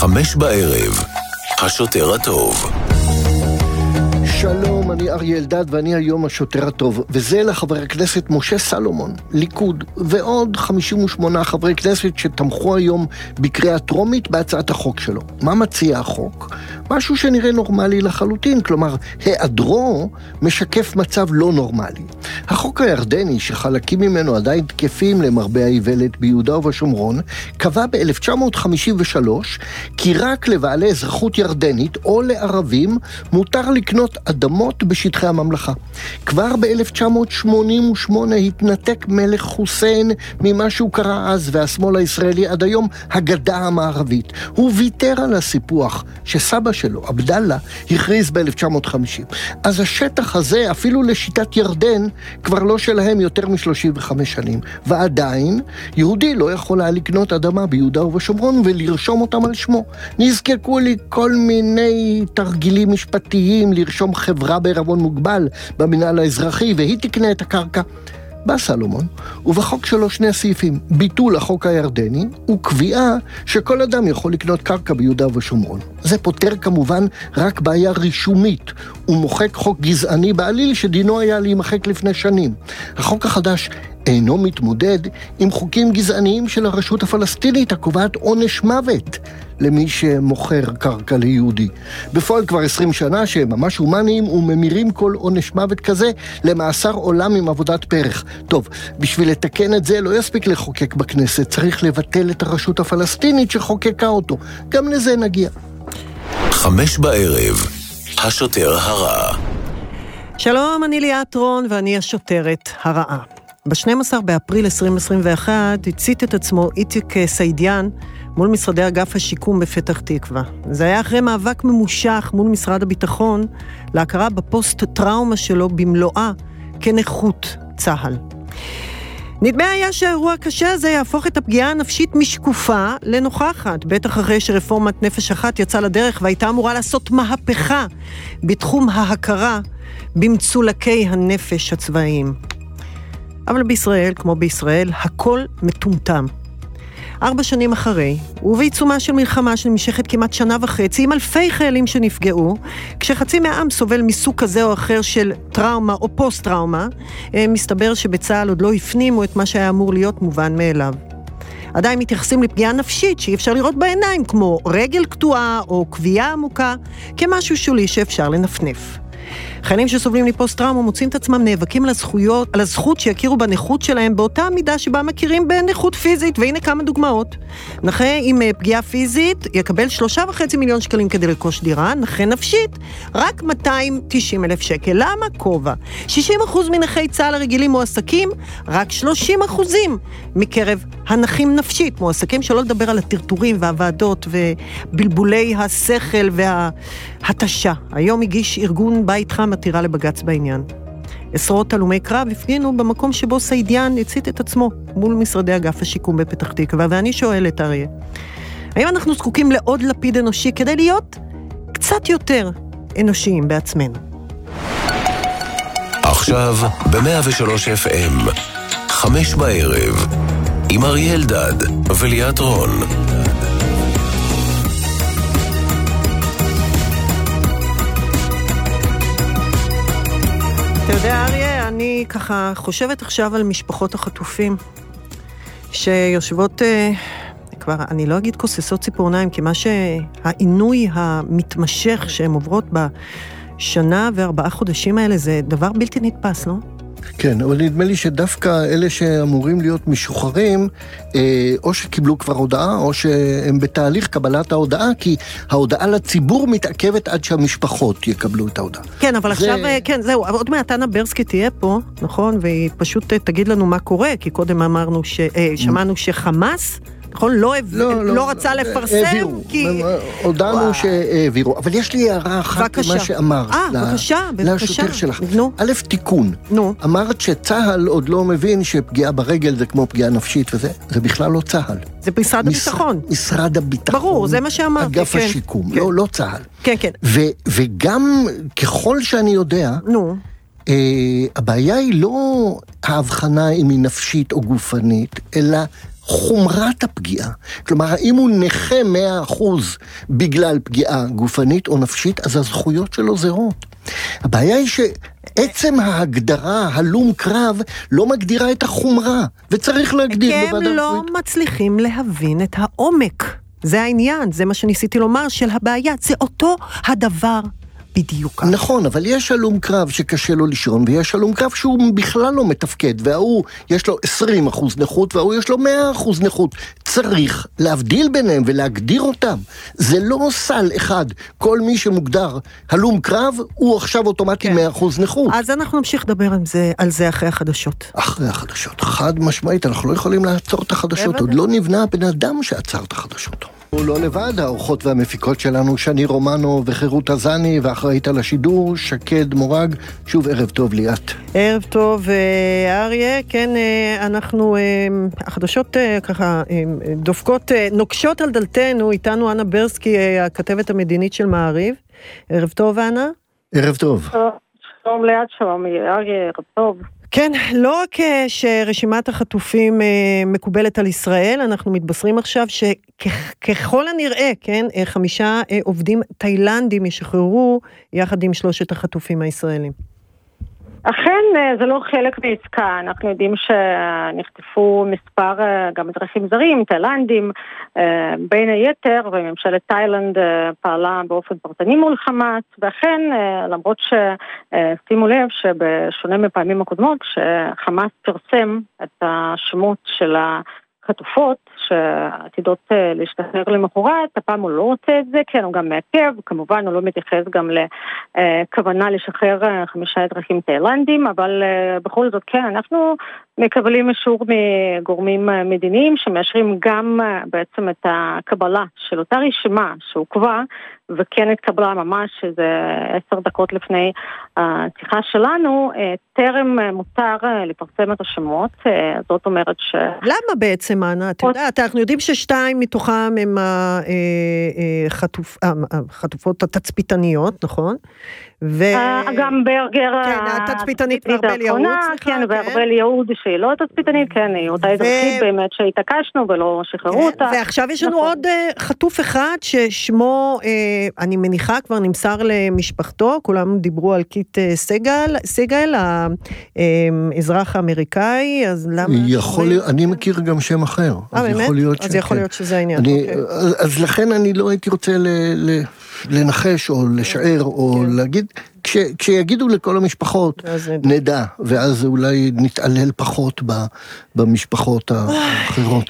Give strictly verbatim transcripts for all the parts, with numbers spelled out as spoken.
חמש בערב, השוטר הטוב. שלום, אני אריה אלדד ואני היום השוטר הטוב, וזה לחבר הכנסת משה סלומון, ליכוד, ועוד חמישים ושמונה חברי כנסת שתמכו היום בקריאה טרומית בהצעת החוק שלו. מה מציע החוק? משהו שנראה נורמלי לחלוטין, כלומר, היעדרו משקף מצב לא נורמלי. החוק הירדני, שחלקים ממנו עדיין תקפים למרבה האיוולת ביהודה ובשומרון, קבע ב-אלף תשע מאות חמישים ושלוש כי רק לבעלי אזרחות ירדנית או לערבים מותר לקנות אדמות בשטחי הממלכה. כבר ב-אלף תשע מאות שמונים ושמונה התנתק מלך חוסיין ממה שהוא קרא אז, והשמאל הישראלי עד היום הגדה המערבית. הוא ויתר על הסיפוח שסבא שלו, עבדאללה, הכריז ב-אלף תשע מאות חמישים. אז השטח הזה, אפילו לשיטת ירדן, כבר לא שלהם יותר מ-שלושים וחמש שנים. ועדיין, יהודי לא יכול היה לקנות אדמה ביהודה ובשומרון ולרשום אותם על שמו. נזקקו לי כל מיני תרגילים משפטיים לרשום חברה בעירבון מוגבל במינהל האזרחי, והיא תקנה את הקרקע. בא סלומון, ובחוק שלו שני סעיפים, ביטול החוק הירדני וקביעה שכל אדם יכול לקנות קרקע ביהודה ושומרון. זה פותר כמובן רק בעיה רישומית, ומוחק חוק גזעני בעליל שדינו היה להימחק לפני שנים. החוק החדש אינו מתמודד עם חוקים גזעניים של הרשות הפלסטינית הקובעת עונש מוות למי שמוכר קרקע ליהודי. בפועל כבר עשרים שנה שהם ממש הומניים וממירים כל עונש מוות כזה למאסר עולם עם עבודת פרח. טוב, בשביל לתקן את זה לא יספיק לחוקק בכנסת, צריך לבטל את הרשות הפלסטינית שחוקקה אותו. גם לזה נגיע. חמש בערב, השוטר הרע. שלום, אני ליאת רון ואני השוטרת הרעה. ב-שנים עשר באפריל עשרים עשרים ואחת הצית את עצמו איציק סעידיאן מול משרדי אגף השיקום בפתח תקווה. זה היה אחרי מאבק ממושך מול משרד הביטחון להכרה בפוסט-טראומה שלו במלואה כנכות צה"ל. נדמה היה שהאירוע הקשה הזה יהפוך את הפגיעה הנפשית משקופה לנוכחת, בטח אחרי שרפורמת נפש אחת יצאה לדרך והייתה אמורה לעשות מהפכה בתחום ההכרה במצולקי הנפש הצבאיים. אבל בישראל, כמו בישראל, הכל מטומטם. ארבע שנים אחרי, ובעיצומה של מלחמה שנמשכת כמעט שנה וחצי, עם אלפי חיילים שנפגעו, כשחצי מהעם סובל מסוג כזה או אחר של טראומה או פוסט-טראומה, מסתבר שבצה"ל עוד לא הפנימו את מה שהיה אמור להיות מובן מאליו. עדיין מתייחסים לפגיעה נפשית שאי אפשר לראות בעיניים, כמו רגל קטועה או קביעה עמוקה, כמשהו שולי שאפשר לנפנף. חיילים שסובלים מפוסט-טראומה מוצאים את עצמם נאבקים על הזכויות, על הזכות שיכירו בנכות שלהם באותה מידה שבה מכירים בנכות פיזית, והנה כמה דוגמאות. נכה עם פגיעה פיזית יקבל שלושה וחצי מיליון שקלים כדי לרכוש דירה, נכה נפשית רק מאתיים ותשעים אלף שקל. למה כובע? שישים אחוז מנכי צה"ל הרגילים מועסקים, רק שלושים אחוזים מקרב הנכים נפשית מועסקים, שלא לדבר על הטרטורים והוועדות ובלבולי השכל וההתשה. היום הגיש ארגון בית חם עתירה לבג"ץ בעניין. עשרות הלומי קרב הפגינו במקום שבו סעידיאן הצית את עצמו מול משרדי אגף השיקום בפתח תקווה, ואני שואלת אריה, האם אנחנו זקוקים לעוד לפיד אנושי כדי להיות קצת יותר אנושיים בעצמנו? עכשיו ב-מאה ושלוש אף אם, חמש בערב, עם אריה אלדד וליאת רון. אתה יודע, אריה, אני ככה חושבת עכשיו על משפחות החטופים, שיושבות, אה, כבר, אני לא אגיד כוססות ציפורניים, כי מה שהעינוי המתמשך שהן עוברות בשנה וארבעה חודשים האלה, זה דבר בלתי נתפס, לא? כן, אבל נדמה לי שדווקא אלה שאמורים להיות משוחררים, או שקיבלו כבר הודעה, או שהם בתהליך קבלת ההודעה, כי ההודעה לציבור מתעכבת עד שהמשפחות יקבלו את ההודעה. כן, אבל זה... עכשיו, כן, זהו, עוד מעט אנה ברסקי תהיה פה, נכון? והיא פשוט תגיד לנו מה קורה, כי קודם אמרנו ש... שמענו שחמאס... נכון? לא, לא, לא, לא רצה לפרסם, העבירו, כי... הודענו שהעבירו, אבל יש לי הערה אחת למה שאמרת. אה, בבקשה, בבקשה. לשוטר שלך. נו. א', תיקון. נו. אמרת שצהל עוד לא מבין שפגיעה ברגל זה כמו פגיעה נפשית וזה, זה בכלל לא צהל. זה משרד הביטחון. משרד הביטחון. ברור, זה מה שאמרתי. אגף כן, השיקום, כן. לא, לא צהל. כן, כן. ו- וגם ככל שאני יודע, נו. Uh, הבעיה היא לא ההבחנה אם היא נפשית או גופנית, אלא חומרת הפגיעה. כלומר, האם הוא נכה מאה אחוז בגלל פגיעה גופנית או נפשית, אז הזכויות שלו זהות. הבעיה היא שעצם ההגדרה, הלום קרב, לא מגדירה את החומרה, וצריך להגדיר בוועדה רפואית. כי הם לא מצליחים להבין את העומק. זה העניין, זה מה שניסיתי לומר של הבעיה, זה אותו הדבר בדיוק. נכון, אבל יש הלום קרב שקשה לו לישון, ויש הלום קרב שהוא בכלל לא מתפקד, והוא יש לו עשרים אחוז נכות, והוא יש לו מאה אחוז נכות. צריך להבדיל ביניהם ולהגדיר אותם. זה לא סל אחד. כל מי שמוגדר הלום קרב, הוא עכשיו אוטומטי כן. מאה אחוז נכות. אז אנחנו נמשיך לדבר על זה, על זה אחרי החדשות. אחרי החדשות. חד משמעית, אנחנו לא יכולים לעצור את החדשות. עוד לא נבנה הבן אדם שעצר את החדשות. הוא לא לבד, האורחות והמפיקות שלנו, שני רומנו וחירות הזני, ואחראית על השידור, שקד מורג. שוב, ערב טוב ליאת. ערב טוב, אריה. כן, אנחנו, החדשות ככה, דופקות, נוקשות על דלתנו, איתנו אנה ברסקי, הכתבת המדינית של מעריב. ערב טוב, אנה. ערב טוב. שלום ליאת, שלום, אריה, ערב טוב. כן, לא רק שרשימת החטופים מקובלת על ישראל, אנחנו מתבשרים עכשיו שככל הנראה, כן, חמישה עובדים תאילנדים ישחררו יחד עם שלושת החטופים הישראלים. אכן, זה לא חלק מעסקה. אנחנו יודעים שנחטפו מספר גם אזרחים זרים, תאילנדים, בין היתר, וממשלת תאילנד פעלה באופן פרטני מול חמאס, ואכן, למרות ששימו לב שבשונה מפעמים הקודמות, כשחמאס פרסם את השמות של החטופות שעתידות להשתחרר למחרת, הפעם הוא לא רוצה את זה, כן, הוא גם מעכב, כמובן הוא לא מתייחס גם לכוונה לשחרר חמישה אזרחים תאילנדים, אבל בכל זאת כן, אנחנו מקבלים אישור מגורמים מדיניים שמאשרים גם בעצם את הקבלה של אותה רשימה שהוקבה, וכן התקבלה ממש איזה עשר דקות לפני השיחה שלנו, טרם מותר לפרסם את השמות, זאת אומרת ש... למה בעצם, אנה? את יודעת, אנחנו יודעים ששתיים מתוכם הם החטופות התצפיתניות, נכון? גם ברגר התצפיתנית וארבל יהוד, כן, וארבל יהוד שהיא לא התצפיתנית, כן, היא אותה אזרחית באמת שהתעקשנו ולא שחררו אותה. ועכשיו יש לנו עוד חטוף אחד ששמו, אני מניחה, כבר נמסר למשפחתו, כולם דיברו על קיט סגל, סגל, האזרח האמריקאי, אז למה... יכול להיות, אני מכיר גם שם אחר. אה, באמת? אז יכול להיות שזה העניין. אז לכן אני לא הייתי רוצה לנחש או לשער או להגיד, כשיגידו לכל המשפחות נדע, ואז אולי נתעלל פחות במשפחות האחרות.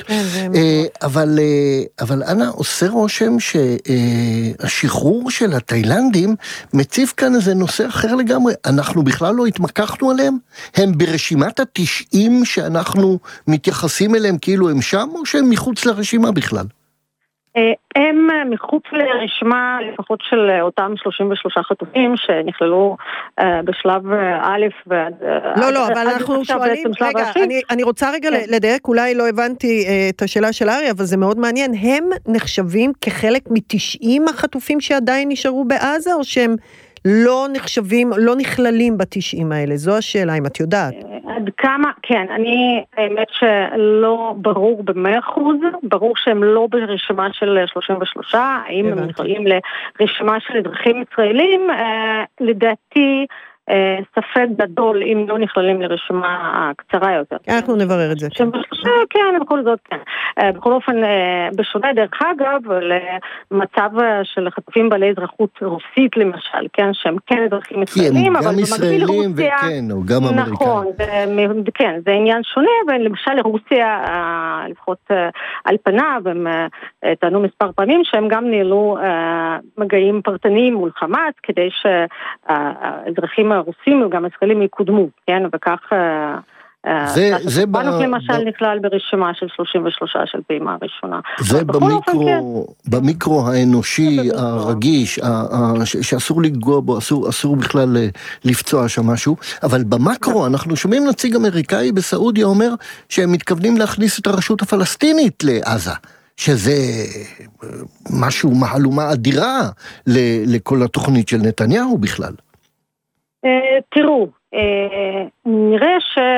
אבל אנה, עושה רושם שהשחרור של התאילנדים מציב כאן איזה נושא אחר לגמרי. אנחנו בכלל לא התמקחנו עליהם? הם ברשימת התשעים שאנחנו מתייחסים אליהם כאילו הם שם, או שהם מחוץ לרשימה בכלל? הם מחוץ לרשימה לפחות של אותם שלושים ושלושה חטופים שנכללו בשלב א' ועד... לא, לא, אבל אנחנו שואלים, רגע, אני רוצה רגע לדייק, אולי לא הבנתי את השאלה של אריה, אבל זה מאוד מעניין, הם נחשבים כחלק מתשעים החטופים שעדיין נשארו בעזה, או שהם לא נחשבים, לא נכללים בתשעים האלה? זו השאלה, אם את יודעת. עד כמה, כן, אני, האמת שלא ברור במאה אחוז, ברור שהם לא ברשימה של שלושים ושלושה, האם הם נכללים לרשימה של אזרחים ישראלים, לדעתי, ספק גדול אם לא נכללים לרשימה הקצרה יותר. אנחנו נברר את זה. כן, בכל זאת, כן. בכל אופן, בשונה דרך אגב, למצב של חטופים בעלי אזרחות רוסית למשל, כן, שהם כן אזרחים ישראלים, אבל גם ישראלים וכן, או גם אמריקאים. נכון, כן, זה עניין שונה, ולמשל לרוסיה, לפחות על פניו, הם טענו מספר פעמים שהם גם ניהלו מגעים פרטניים מול חמאס, כדי שהאזרחים הרוסים וגם ישראלים יקודמו, כן, וכך זה, זה בנו למשל נכלל ברשימה של שלושים ושלושה של פעימה הראשונה. זה במיקרו, במיקרו האנושי הרגיש, שאסור לגוע בו, אסור, אסור בכלל לפצוע שם משהו, אבל במקרו אנחנו שומעים נציג אמריקאי בסעודיה אומר שהם מתכוונים להכניס את הרשות הפלסטינית לעזה. שזה משהו, מהלומה אדירה לכל התוכנית של נתניהו בכלל. תראו, נראה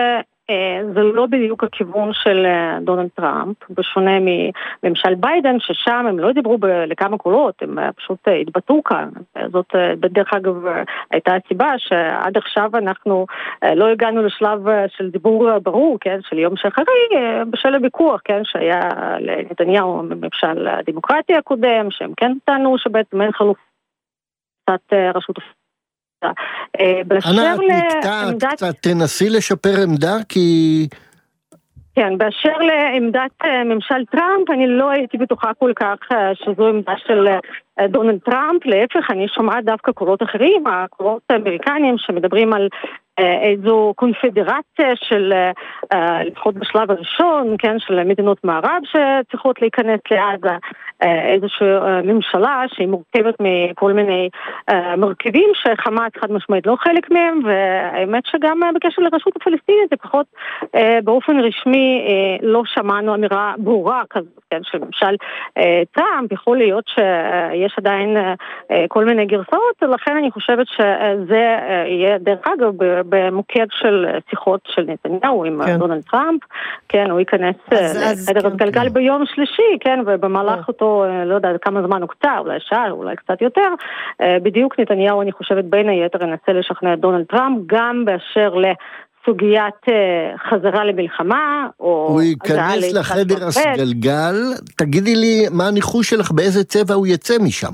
זה לא בדיוק הכיוון של דונלד טראמפ, בשונה מממשל ביידן, ששם הם לא דיברו לכמה קולות, הם פשוט התבטאו כאן. זאת בדרך אגב הייתה הסיבה שעד עכשיו אנחנו לא הגענו לשלב של דיבור ברור, כן, של יום שאחרי, בשל הוויכוח, כן, שהיה לנתניהו ממשל הדמוקרטי הקודם, שהם כן טענו שבעצם אין חלופת רשות הפרלמנטרית. אנה, את נקטעת, קצת תנסי לשפר עמדה, כי... כן, באשר לעמדת ממשל טראמפ, אני לא הייתי בטוחה כל כך שזו עמדה של דונלד טראמפ, להפך, אני שומעת דווקא קולות אחרים, הקולות האמריקנים שמדברים על איזו קונפדרציה של, לפחות בשלב הראשון, כן, של מדינות מערב שצריכות להיכנס לעזה, איזושהי ממשלה שהיא מורכבת מכל מיני מרכיבים שחמאס חד משמעית לא חלק מהם, והאמת שגם בקשר לרשות הפלסטינית, לפחות באופן רשמי לא שמענו אמירה ברורה כזאת, כן, של ממשל טראמפ. יכול להיות שיש עדיין כל מיני גרסאות, לכן אני חושבת שזה יהיה דרך אגב במוקד של שיחות של נתניהו עם כן. דונלד טראמפ, כן, הוא ייכנס לחדר הגלגל כן. ביום שלישי, כן, ובמהלך אותו, לא יודע כמה זמן הוא קצר, אולי שעה, אולי קצת יותר, בדיוק נתניהו, אני חושבת, בין היתר ינסה לשכנע את דונלד טראמפ, גם באשר לסוגיית חזרה למלחמה, או... הוא ייכנס לחדר הסגלגל, תגידי לי, מה הניחוש שלך, באיזה צבע הוא יצא משם?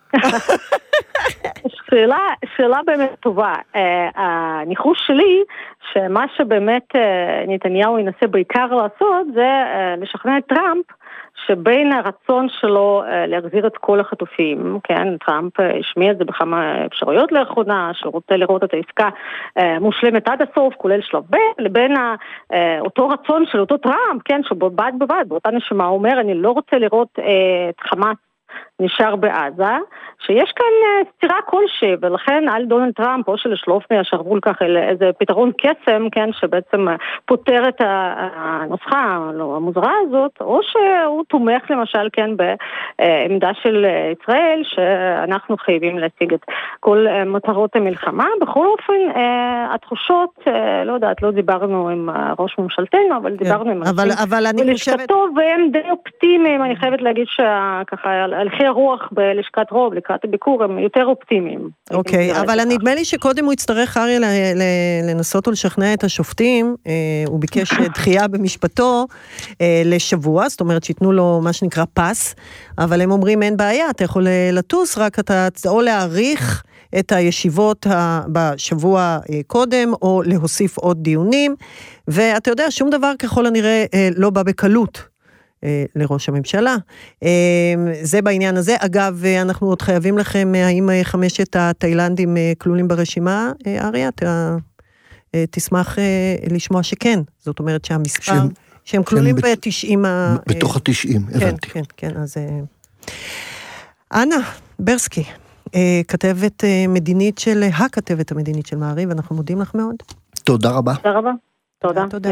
שאלה, שאלה באמת טובה. הניחוש שלי, שמה שבאמת נתניהו ינסה בעיקר לעשות, זה לשכנע את טראמפ, שבין הרצון שלו להחזיר את כל החטופים, כן, טראמפ השמיע את זה בכמה אפשרויות לאחרונה, שרוצה לראות את העסקה מושלמת עד הסוף, כולל שלב ב', לבין אותו רצון של אותו טראמפ, כן, שבבד בבד, באותה נשמה הוא אומר, אני לא רוצה לראות את חמאס נשאר בעזה, שיש כאן סתירה כלשהי, ולכן על דונלד טראמפ, או שלשלוף מהשרוול ככה איזה פתרון קסם, כן, שבעצם פותר את הנוסחה המוזרה הזאת, או שהוא תומך למשל, כן, בעמדה של ישראל, שאנחנו חייבים להשיג את כל מטרות המלחמה. בכל אופן, התחושות, לא יודעת, לא דיברנו עם ראש ממשלתנו, אבל דיברנו עם אנשים ולשכתו, והם די אופטימיים, אני חייבת להגיד שככה, הלכי הרוח בלשכת רוב, לקראת הביקור, הם יותר אופטימיים. אוקיי, אבל נדמה לי שקודם הוא יצטרך אריה לנסות ולשכנע את השופטים, הוא ביקש דחייה במשפטו לשבוע, זאת אומרת שיתנו לו מה שנקרא פס, אבל הם אומרים אין בעיה, אתה יכול לטוס, רק אתה או להאריך את הישיבות בשבוע קודם, או להוסיף עוד דיונים, ואתה יודע, שום דבר ככל הנראה לא בא בקלות. לראש הממשלה. זה בעניין הזה. אגב, אנחנו עוד חייבים לכם, האם חמשת התאילנדים כלולים ברשימה, אריה? אתה תשמח לשמוע שכן. זאת אומרת שהמספר, שהם כלולים ב-תשעים... בתוך ה-תשעים, הבנתי. כן, כן, כן. אז... אנה ברסקי, כתבת מדינית של, הכתבת המדינית של מעריב, אנחנו מודים לך מאוד. תודה רבה. תודה רבה. תודה. תודה.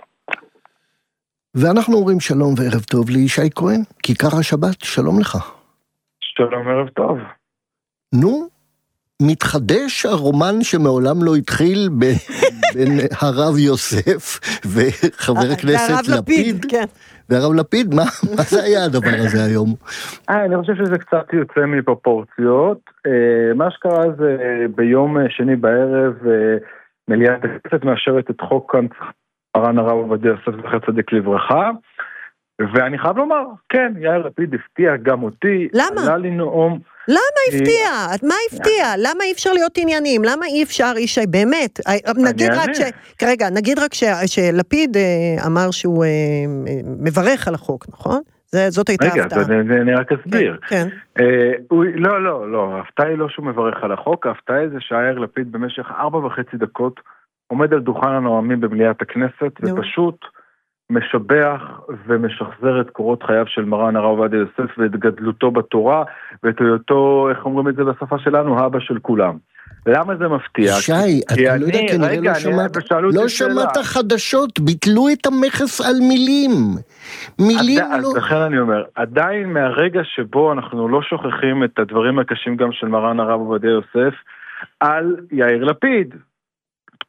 ואנחנו אומרים שלום וערב טוב לישי כהן, כיכר השבת, שלום לך. שלום, ערב טוב. נו, מתחדש הרומן שמעולם לא התחיל בין הרב יוסף וחבר הכנסת לפיד. כן. והרב לפיד, מה, מה זה היה הדבר הזה היום? אני חושב שזה קצת יוצא מפרופורציות. מה שקרה זה ביום שני בערב, מליאת הכנסת מאשרת את חוק מרן הרב עובדיה יוסף זכר צדיק לברכה, ואני חייב לומר, כן, יאיר לפיד הפתיע גם אותי. למה? עלה לי נאום. למה הפתיע? מה הפתיע? למה אי אפשר להיות עניינים? למה אי אפשר אישי? באמת? נגיד רק ש... כרגע, נגיד רק שלפיד אמר שהוא מברך על החוק, נכון? זאת הייתה הפתעה. רגע, אני רק אסביר. כן. לא, לא, לא, ההפתעה היא לא שהוא מברך על החוק, ההפתעה היא זה שיאיר לפיד במשך ארבע וחצי דקות עומד על דוכן הנואמים במליאת הכנסת, ופשוט משבח ומשחזר את קורות חייו של מרן הרב עובדיה יוסף, ואת גדלותו בתורה, ואת אותו, איך אומרים את זה בשפה שלנו, האבא של כולם. למה זה מפתיע? שי, אתה לא יודע, כנראה לא שמעת, לא שמעת חדשות, ביטלו את המכס על מילים. מילים לא... אז לכן אני אומר, עדיין מהרגע שבו אנחנו לא שוכחים את הדברים הקשים גם של מרן הרב עובדיה יוסף, על יאיר לפיד.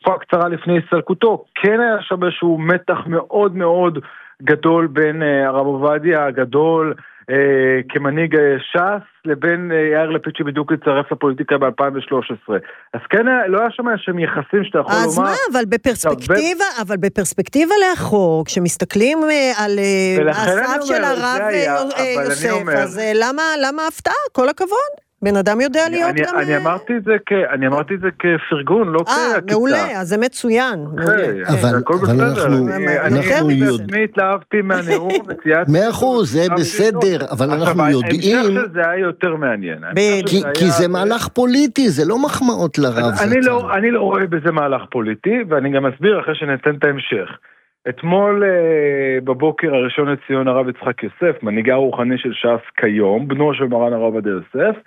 תקופה קצרה לפני הסתלקותו, כן היה שם איזשהו מתח מאוד מאוד גדול בין הרב עובדיה הגדול, אה, כמנהיג ש"ס, לבין אה, יאיר לפיד שבדיוק הצטרף לפוליטיקה ב-אלפיים ושלוש עשרה. אז כן, לא היה שם איזשהם יחסים שאתה יכול אז לומר... אז מה, אבל בפרספקטיבה, אבל בפרספקטיבה לאחור, כשמסתכלים על הסף של הרב יוסף, אז למה, למה הפתעה? כל הכבוד. בן אדם יודע להיות אני, גם... אני אמרתי את זה כ, אני אמרתי את זה כפרגון, לא כעקיצה. אה, מעולה, אז זה מצוין. אבל אנחנו אני בעצמי התלהבתי מהנאום וצייצתי... מאה אחוז, זה בסדר, אבל אנחנו יודעים... אני חושב שזה היה יותר מעניין. כי זה מהלך פוליטי, זה לא מחמאות לרב. אני לא רואה בזה מהלך פוליטי, ואני גם אסביר אחרי שניתן את ההמשך. אתמול בבוקר הראשון לציון הרב יצחק יוסף, מנהיגה הרוחני של ש"ס כיום, בנו של מרן הרב עובדיה יוסף,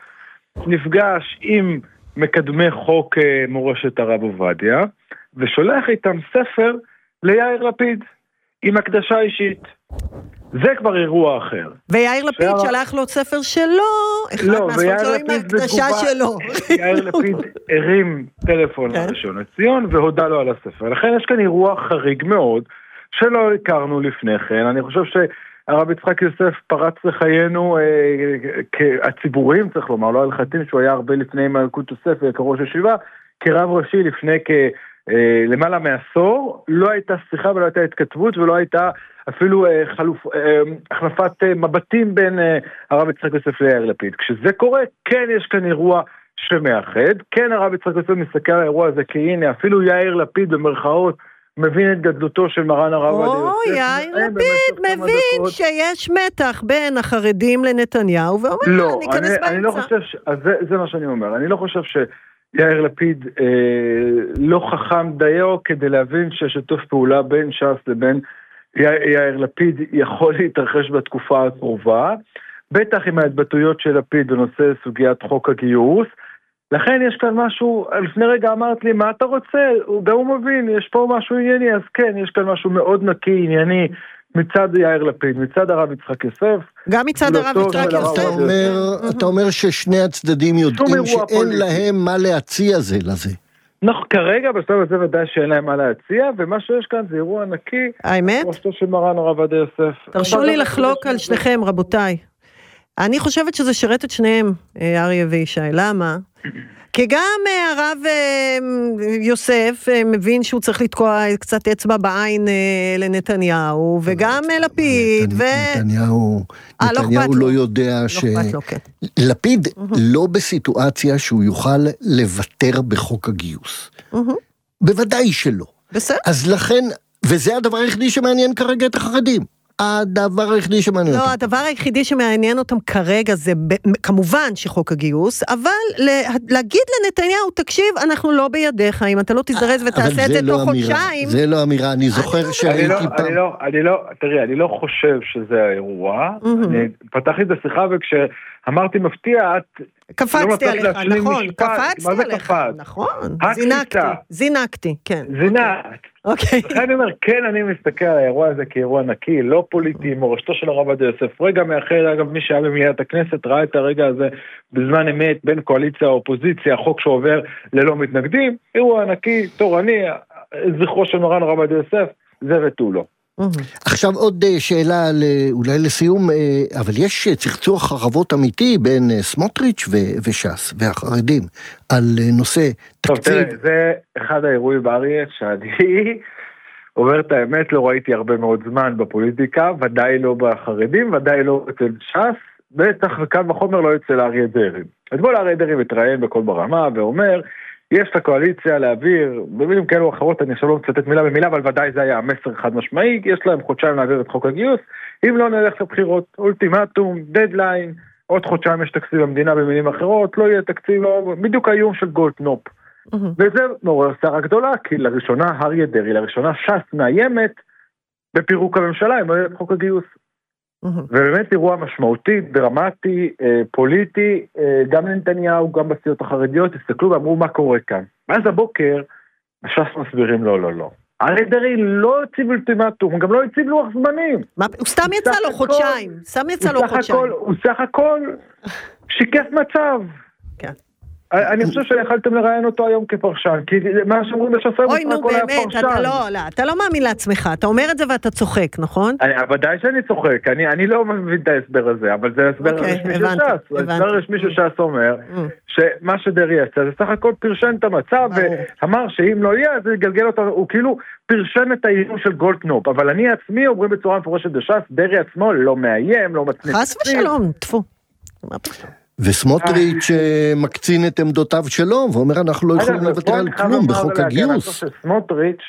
נפגש עם מקדמי חוק מורשת הרב עובדיה, ושולח איתם ספר ליאיר לפיד, עם הקדשה אישית. זה כבר אירוע אחר. ויאיר לפיד שלח לו ספר שלו, אחד מהספר שלו עם הקדשה שלו. יאיר לפיד הרים טלפון לראשון לציון, והודע לו על הספר. לכן יש כאן אירוע חריג מאוד, שלא הכרנו לפני כן. אני חושב שהרב יצחק יוסף פרץ לחיינו הציבוריים, צריך לומר, לא הלכתים, שהוא היה הרבה לפני מלכות יוסף כראש ישיבה, כרב ראשי לפני למעלה מעשור, לא הייתה שיחה ולא הייתה התכתבות ולא הייתה אפילו חלוף, החלפת מבטים בין הרב יצחק יוסף ליאיר לפיד. כשזה קורה, כן יש כאן אירוע שמאחד, כן הרב יצחק יוסף מסתכל על האירוע הזה, כי הנה אפילו יאיר לפיד במרכאות מבין את גדלותו של מרן הרב עובדיה יוסף. או, יאיר לפיד מבין שיש מתח בין החרדים לנתניהו, ואומר, לא, ניכנס באמצע. אני לא חושב, אז זה, זה מה שאני אומר, אני לא חושב שיאיר לפיד אה, לא חכם דיו כדי להבין ששיתוף פעולה בין ש"ס לבין יאיר לפיד יכול להתרחש בתקופה הקרובה, בטח עם ההתבטאויות של לפיד בנושא סוגיית חוק הגיוס. לכן יש כאן משהו, לפני רגע אמרת לי, מה אתה רוצה? גם הוא מבין, יש פה משהו ענייני, אז כן, יש כאן משהו מאוד נקי, ענייני, מצד יאיר לפיד, מצד הרב יצחק יוסף. גם מצד הרב יצחק יוסף. אתה אומר ששני הצדדים יודעים שאין להם מה להציע זה לזה. נכון, כרגע בשלב הזה ודאי שאין להם מה להציע, ומה שיש כאן זה אירוע נקי. האמת? ראשו של מרן הרב עובדיה יוסף. תרשו לי לחלוק על שניכם, רבותיי. אני חושבת שזה שרת את שניהם, אריה וישי. למה? כי גם הרב יוסף מבין שהוא צריך לתקוע קצת אצבע בעין לנתניהו, וגם לפיד. נתניהו, נתניהו לא יודע ש... לפיד לא בסיטואציה שהוא יוכל לוותר בחוק הגיוס. בוודאי שלא. בסדר. אז לכן, וזה הדבר היחידי שמעניין כרגע את החרדים. הדבר היחידי שמעניין אותם. לא, הדבר היחידי שמעניין אותם כרגע זה כמובן שחוק הגיוס, אבל להגיד לנתניהו, תקשיב, אנחנו לא בידיך, אם אתה לא תזרז ותעשה את זה תוך חודשיים. זה לא אמירה, אני זוכר שהייתי פעם. אני לא, תראי, אני לא חושב שזה האירוע, אני פתחתי את השיחה וכשאמרתי מפתיע, את... קפצתי עליך, נכון, קפצתי עליך, נכון, זינקתי, זינקתי, כן. זינקת. אוקיי. לכן אני אומר, כן, אני מסתכל על האירוע הזה כאירוע נקי, לא פוליטי, מורשתו של הרב עובדיה יוסף. רגע מאחר, אגב, מי שהיה במליאת הכנסת ראה את הרגע הזה בזמן אמת, בין קואליציה לאופוזיציה, החוק שעובר ללא מתנגדים, אירוע נקי, תורני, זכרו של מרן הרב עובדיה יוסף, זה ותו לא. עכשיו עוד שאלה אולי לסיום, אבל יש צחצוח חרבות אמיתי בין סמוטריץ' וש"ס והחרדים על נושא תקציב. טוב, תראה, זה אחד האירועים בארץ שאני אומר את האמת, לא ראיתי הרבה מאוד זמן בפוליטיקה, ודאי לא בחרדים, ודאי לא אצל ש"ס, בטח וכאן בחומר לא אצל אריה דרעי. אתמול אריה דרעי מתראיין בכל ברמה ואומר, יש לקואליציה להעביר, במילים כאלו או אחרות, אני עכשיו לא מצטט מילה במילה, אבל ודאי זה היה המסר חד משמעי, יש להם חודשיים להעביר את חוק הגיוס, אם לא נלך לבחירות, אולטימטום, דדליין, עוד חודשיים יש תקציב המדינה במילים אחרות, לא יהיה תקציב, לא, בדיוק האיום של גולדקנופ. וזה מעורר סערה גדולה, כי לראשונה אריה דרעי, לראשונה ש"ס מאיימת בפירוק הממשלה, אם לא יהיה את חוק הגיוס. ובאמת אירוע משמעותי, דרמטי, פוליטי, גם לנתניהו, גם בסיעות החרדיות, הסתכלו ואמרו מה קורה כאן. אז הבוקר, הש"ס מסבירים לא, לא, לא. אריה דרעי לא הציב אולטימטום, הוא גם לא הציב לוח זמנים. הוא סתם יצא לו חודשיים, סתם יצא לו חודשיים. הוא סך הכל שיקף מצב. כן. אני חושב שיכלתם לראיין אותו היום כפרשן, כי מה שאומרים בשפר אוי, נו באמת, אתה לא, אתה לא מאמין לעצמך, אתה אומר את זה ואתה צוחק, נכון? ודאי שאני צוחק, אני לא מבין את ההסבר הזה, אבל זה הסבר רשמי של ש"ס. ההסבר רשמי של ש"ס אומר, שמה שדרעי עשה, זה סך הכל פרשן את המצב, ואמר שאם לא יהיה, זה יגלגל אותו, הוא כאילו פרשן את האיום של גולדקנופ, אבל אני עצמי אומרים בצורה מפורשת בש"ס, דרעי עצמו לא מאיים, לא מצניק. חס ושלום, תפו. וסמוטריץ' מקצין את עמדותיו שלו, ואומר אנחנו לא יכולים לוותר על כלום בחוק הגיוס. סמוטריץ',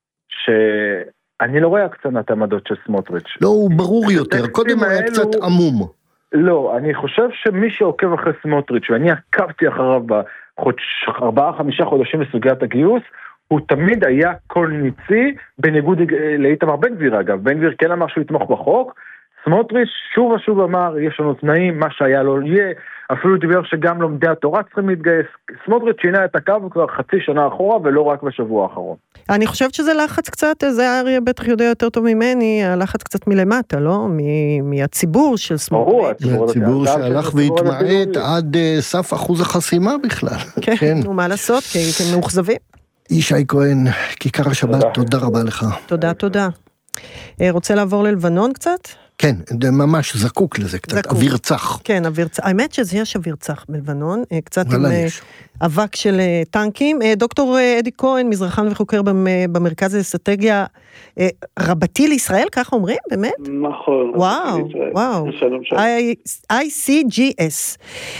שאני לא רואה הקצנת העמדות של סמוטריץ'. לא, הוא ברור יותר, קודם היה קצת עמום. לא, אני חושב שמי שעוקב אחרי סמוטריץ', ואני עקבתי אחריו בארבעה, חמישה חודשים בסוגיית הגיוס, הוא תמיד היה קול ניצי, בניגוד לאיתמר בן גביר אגב, בן גביר כן אמר שהוא יתמוך בחוק, סמוטריץ' שוב ושוב אמר, יש לנו תנאים, מה שהיה לא יהיה, אפילו דיבר שגם לומדי התורה צריכים להתגייס. סמוטריץ' שינה את הקו כבר חצי שנה אחורה, ולא רק בשבוע האחרון. אני חושבת שזה לחץ קצת, זה אריה בטח יודע יותר טוב ממני, הלחץ קצת מלמטה, לא? מהציבור של סמוטריץ'. הציבור שהלך והתמעט עד סף אחוז החסימה בכלל. כן, ומה לעשות, כי הם מאוכזבים. ישי כהן, כיכר השבת, תודה רבה לך. תודה, תודה. רוצה לעבור ללבנון קצת? כן, ממש זקוק לזה קצת, אוויר צח. כן, אוויר צח. האמת שזה יש אוויר צח בלבנון, קצת עם אבק של טנקים. דוקטור אדי כהן, מזרחן וחוקר במרכז האסטרטגיה רבתי לישראל, ככה אומרים, באמת? נכון. וואו, וואו. איי סי ג'י אס.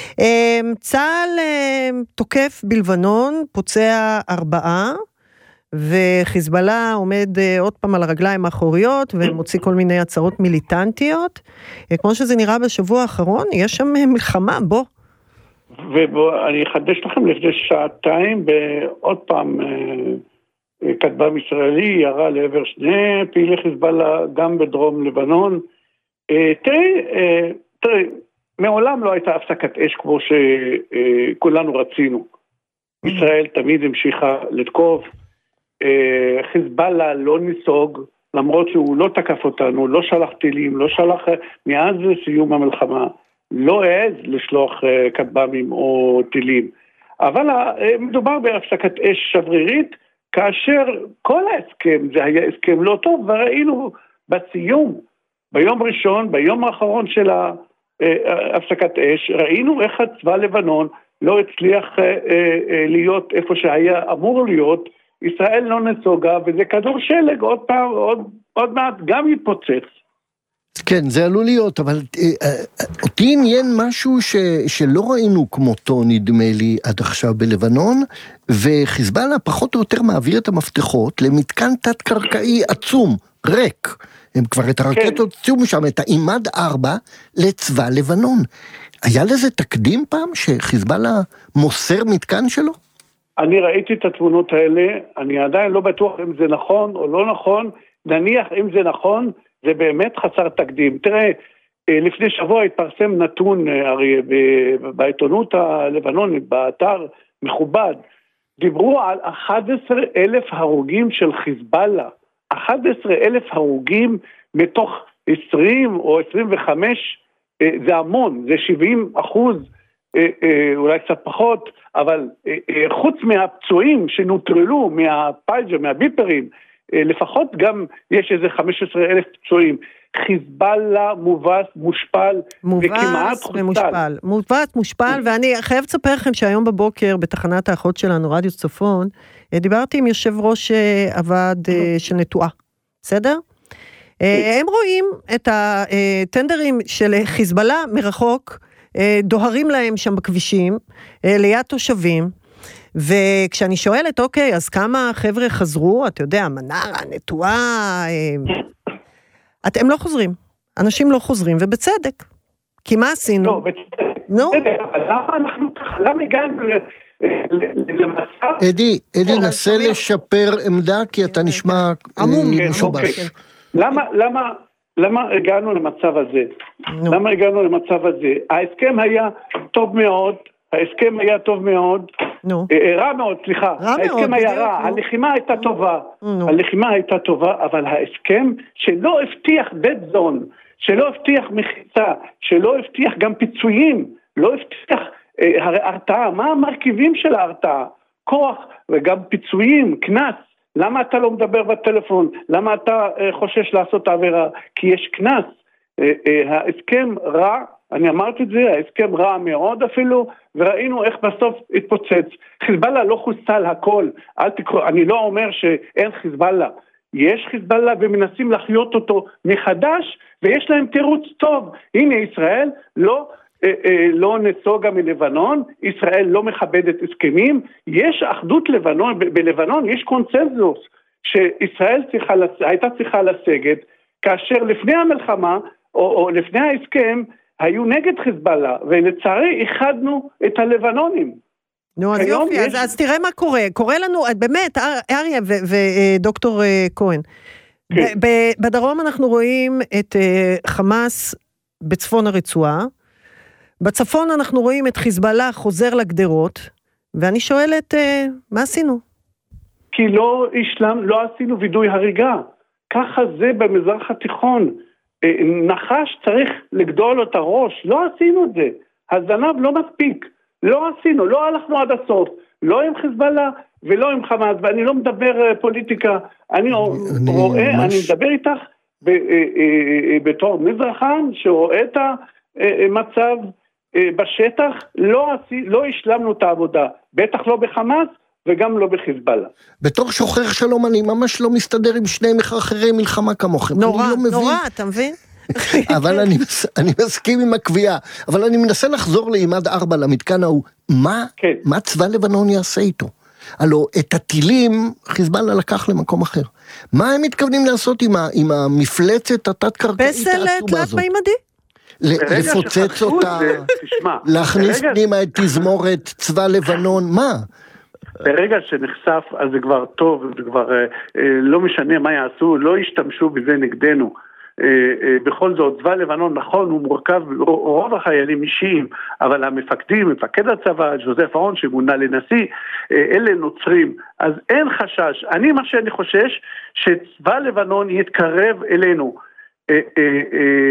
צה"ל תוקף בלבנון, פוצע ארבעה, וחיזבאללה עומד עוד פעם על הרגליים האחוריות, ומוציא כל מיני הצהרות מיליטנטיות. כמו שזה נראה בשבוע האחרון, יש שם מלחמה, בוא. ובוא, אני אחדש לכם לפני שעתיים, בעוד פעם, כתבם ישראלי, ירה לעבר שני פעילי חיזבאללה, גם בדרום לבנון. תראי, תראי, מעולם לא הייתה הפסקת אש כמו שכולנו רצינו. ישראל תמיד המשיכה לתקוף, חיזבאללה לא ניסוג, למרות שהוא לא תקף אותנו, לא שלח טילים, לא שלח, מאז סיום המלחמה, לא העז לשלוח כטב"מים או טילים. אבל מדובר בהפסקת אש שברירית, כאשר כל ההסכם, זה היה הסכם לא טוב, וראינו בסיום, ביום ראשון, ביום האחרון של הפסקת אש, ראינו איך הצבא לבנון לא הצליח להיות איפה שהיה אמור להיות, ישראל לא נסוגה, וזה כדור שלג, עוד פעם, עוד, עוד מעט גם יתפוצץ. כן, זה עלול להיות, אבל אותי עניין משהו ש, שלא ראינו כמותו, נדמה לי, עד עכשיו בלבנון, וחיזבאללה פחות או יותר מעביר את המפתחות למתקן תת-קרקעי עצום, ריק. הם כבר את הרקטות הוציאו כן. משם, את האימד ארבע לצבא לבנון. היה לזה תקדים פעם שחיזבאללה מוסר מתקן שלו? אני ראיתי את התמונות האלה, אני עדיין לא בטוח אם זה נכון או לא נכון, נניח אם זה נכון, זה באמת חסר תקדים. תראה, לפני שבוע התפרסם נתון, הרי בעיתונות הלבנונית, באתר מכובד, דיברו על אחד עשר אלף הרוגים של חיזבאללה, אחד עשר אלף הרוגים מתוך עשרים או עשרים וחמש, זה המון, זה שבעים אחוז, אולי קצת פחות, אבל חוץ מהפצועים שנוטרלו מהפייג'ר, מהביפרים, לפחות גם יש איזה חמישה עשר אלף פצועים. חיזבאללה מובס, מושפל, וכמעט חוסל. מובס, מושפל, ואני חייב לספר לכם שהיום בבוקר בתחנת האחות שלנו, רדיו צפון, דיברתי עם יושב ראש הוועד של נטועה. בסדר? הם רואים את הטנדרים של חיזבאללה מרחוק, דוהרים להם שם בכבישים, ליד תושבים, וכשאני שואלת, אוקיי, אז כמה חבר'ה חזרו, אתה יודע, מנרה, נטועה, אתם לא חוזרים, אנשים לא חוזרים, ובצדק, כי מה עשינו? לא, בצדק, נו? למה אנחנו, למה הגענו למצב? אדי, אדי, נסה לשפר עמדה, כי אתה נשמע משובש. למה, למה, למה הגענו למצב הזה? למה הגענו למצב הזה? ההסכם היה טוב מאוד, ההסכם היה טוב מאוד, רע מאוד, סליחה, ההסכם היה רע, הלחימה הייתה טובה, הלחימה הייתה טובה, אבל ההסכם שלא הבטיח dead zone, שלא הבטיח מחיצה, שלא הבטיח גם פיצויים, לא הבטיח הרתעה, מה המרכיבים של ההרתעה? כוח וגם פיצויים, כנס. למה אתה לא מדבר בטלפון? למה אתה חושש לעשות עבירה? כי יש כנס. ההסכם רע, אני אמרתי את זה, ההסכם רע מאוד אפילו, וראינו איך בסוף התפוצץ. חיזבאללה לא חוסל הכל, אל תקרוא, אני לא אומר שאין חיזבאללה, יש חיזבאללה ומנסים לחיות אותו מחדש, ויש להם תירוץ טוב. הנה ישראל לא, אה, אה, לא נסוגה מלבנון, ישראל לא מכבדת הסכמים, יש אחדות לבנון, ב- בלבנון יש קונצנזוס, שישראל צריכה, הייתה צריכה לסגת, כאשר לפני המלחמה, או, או לפני ההסכם, היו נגד חיזבאללה, ולצערי איחדנו את הלבנונים. נו, אז יופי, יש... אז, אז תראה מה קורה. קורה לנו, באמת, אריה ודוקטור כהן, כן. ב- ב- בדרום אנחנו רואים את uh, חמאס בצפון הרצועה, בצפון אנחנו רואים את חיזבאללה חוזר לגדרות, ואני שואלת, uh, מה עשינו? כי לא השלם, לא עשינו וידוי הריגה. ככה זה במזרח התיכון. נחש צריך לגדול את הראש, לא עשינו את זה. הזנב לא מספיק, לא עשינו, לא הלכנו עד הסוף, לא עם חיזבאללה ולא עם חמאס, ואני לא מדבר פוליטיקה, אני רואה, אני מדבר איתך בתור מזרחן שרואה את המצב בשטח, לא השלמנו את העבודה, בטח לא בחמאס, וגם לא בחיזבאללה. בתור שוחר שלום אני ממש לא מסתדר עם שני מחרחרי מלחמה כמוכם. נורא, לא נורא, אתה מבין? אבל אני, אני מסכים עם הקביעה. אבל אני מנסה לחזור לימד ארבע, למתקן ההוא. מה, כן. מה צבא לבנון יעשה איתו? הלוא את הטילים חיזבאללה לקח למקום אחר. מה הם מתכוונים לעשות עם, ה, עם המפלצת התת-קרקעית העצומה הזאת? פסל תלת מימדי? לפוצץ אותה, להכניס פנימה את תזמורת צבא לבנון, מה? ברגע שנחשף, אז זה כבר טוב, זה כבר אה, אה, לא משנה מה יעשו, לא ישתמשו בזה נגדנו. אה, אה, בכל זאת, צבא לבנון, נכון, הוא מורכב, רוב החיילים אישיים, אבל המפקדים, מפקד הצבא, ג'וזף אהרון, שמונה לנשיא, אה, אלה נוצרים. אז אין חשש. אני, מה שאני חושש, שצבא לבנון יתקרב אלינו. אה, אה,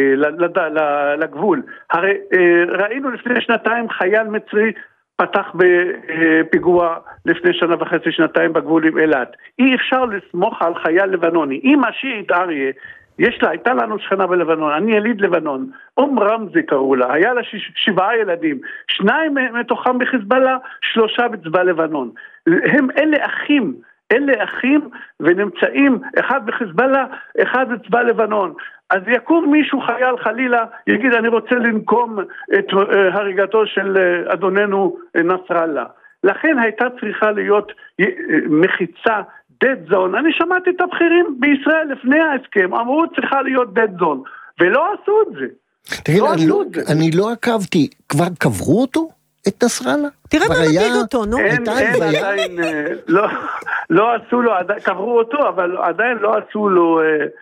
אה, לגבול. הרי אה, ראינו לפני שנתיים חייל מצרי, פתח בפיגוע לפני שנה וחצי שנתיים בגבול עם אילת. אי אפשר לסמוך על חייל לבנוני. אמא שיעית אריה, יש לה, הייתה לנו שכנה בלבנון, אני יליד לבנון, אום רמזי קראו לה, היה לה ש... שבעה ילדים, שניים מתוכם בחיזבאללה, שלושה בצבא לבנון. הם אלה אחים, אלה אחים ונמצאים, אחד בחיזבאללה, אחד בצבא לבנון. אז יקום מישהו חייל חלילה, יגיד אני רוצה לנקום את הריגתו של אדוננו נסראללה. לכן הייתה צריכה להיות מחיצה, dead zone. אני שמעתי את הבכירים בישראל לפני ההסכם, אמרו צריכה להיות dead zone, ולא עשו את זה. תגיד, לא אני, לא, אני לא עקבתי, כבר קברו אותו? את נסראללה? תראה מה נדיג אותו, נו. אין, אין, עדיין, לא, לא עשו לו, קברו אותו, אבל עדיין לא עשו לו...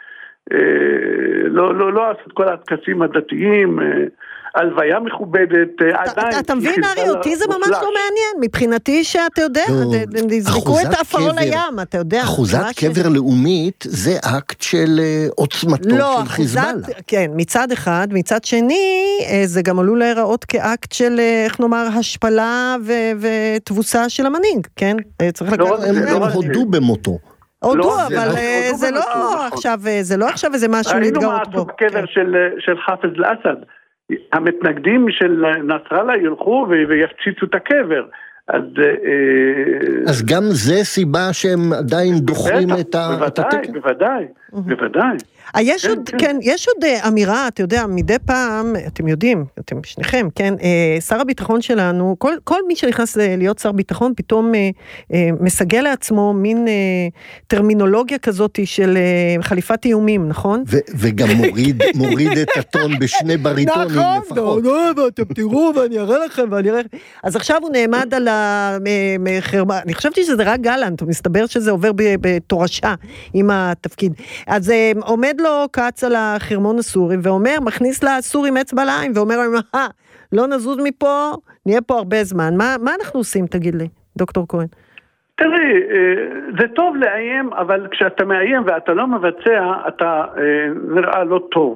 לא, לא, לא עשו את כל הטקסים הדתיים, הלוויה מכובדת, עדיין... אתה מבין, ארי, אותי זה ממש לא מעניין, מבחינתי שאתה יודע, זריקו את האפרו לים, אתה יודע. אחוזת קבר לאומית זה אקט של עוצמתו של חיזבאללה. כן, מצד אחד, מצד שני, זה גם עלול להיראות כאקט של, איך נאמר, השפלה ותבוסה של המנהיג, כן? צריך לקחת... הם הודו במותו. הודו, אבל זה לא עכשיו, זה לא עכשיו איזה משהו להתגאות בו. ראינו מה עשו בקבר של חאפז אל-אסד. המתנגדים של נסראללה ילכו ויפציצו את הקבר. אז... אז גם זה סיבה שהם עדיין דוחים את התקן? בוודאי, בוודאי. יש עוד, כן, יש עוד אמירה, אתה יודע, מדי פעם, אתם יודעים, אתם שניכם, כן, שר הביטחון שלנו, כל, כל מי שנכנס להיות שר ביטחון, פתאום מסגל לעצמו מין טרמינולוגיה כזאת של חליפת איומים, נכון? וגם מוריד, מוריד את הטון בשני בריטונים לפחות. נכון, אתם תראו ואני אראה לכם ואני אראה... אז עכשיו הוא נעמד על החרמה, אני חשבתי שזה רק גלנט, הוא מסתבר שזה עובר בתורשה עם התפקיד. אז עומד לו קץ על החרמון הסורי, ואומר, מכניס לסורים אצבע לעין, ואומר להם, אה, לא נזוז מפה, נהיה פה הרבה זמן. מה, מה אנחנו עושים, תגיד לי, דוקטור כהן? תראי, זה טוב לאיים, אבל כשאתה מאיים ואתה לא מבצע, אתה נראה לא טוב.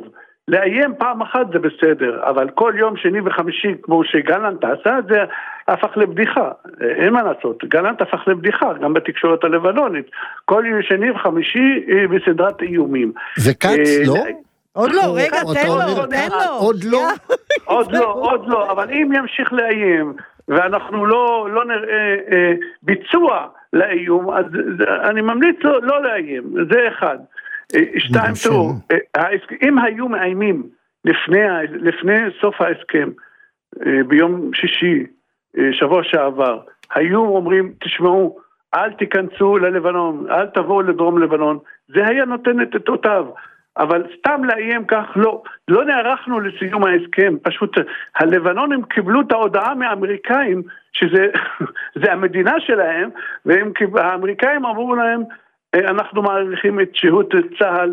לאיים פעם אחת זה בסדר, אבל כל יום שני וחמישי, כמו שגלנט עשה, זה הפך לבדיחה. אין מה לעשות, גלנט הפך לבדיחה, גם בתקשורת הלבנונית. כל יום שני וחמישי בסדרת איומים. זה קץ, לא? עוד לא, רגע, תן לו, תן לו. עוד לא? עוד לא, עוד לא, אבל אם ימשיך לאיים, ואנחנו לא, לא נראה אה, ביצוע לאיום, אז אני ממליץ לא, לא לאיים, זה אחד. אה, שתיים, תראו, אה, אם היו מאיימים לפני, לפני סוף ההסכם, אה, ביום שישי, אה, שבוע שעבר, היו אומרים, תשמעו, אל תיכנסו ללבנון, אל תבואו לדרום לבנון, זה היה נותן את אותיו. אבל סתם לאיים כך לא, לא נערכנו לסיום ההסכם, פשוט הלבנונים קיבלו את ההודעה מהאמריקאים שזה זה המדינה שלהם, והאמריקאים אמרו להם, אנחנו מעריכים את שהות צה"ל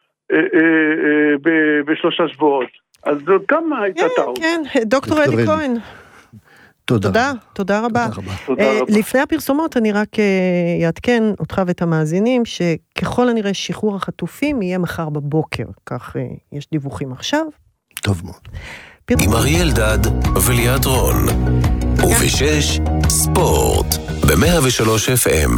בשלושה שבועות. אז זאת גם הייתה טעות. כן, כן, דוקטור אלי כהן. תודה. תודה, תודה רבה. תודה רבה. לפני הפרסומות אני רק יעדכן אותך ואת המאזינים שככל הנראה שחרור החטופים יהיה מחר בבוקר, כך יש דיווחים עכשיו. טוב מאוד. עם אריאל דד וליאת רון, ובשש ספורט ב-מאה ושלוש אף אם.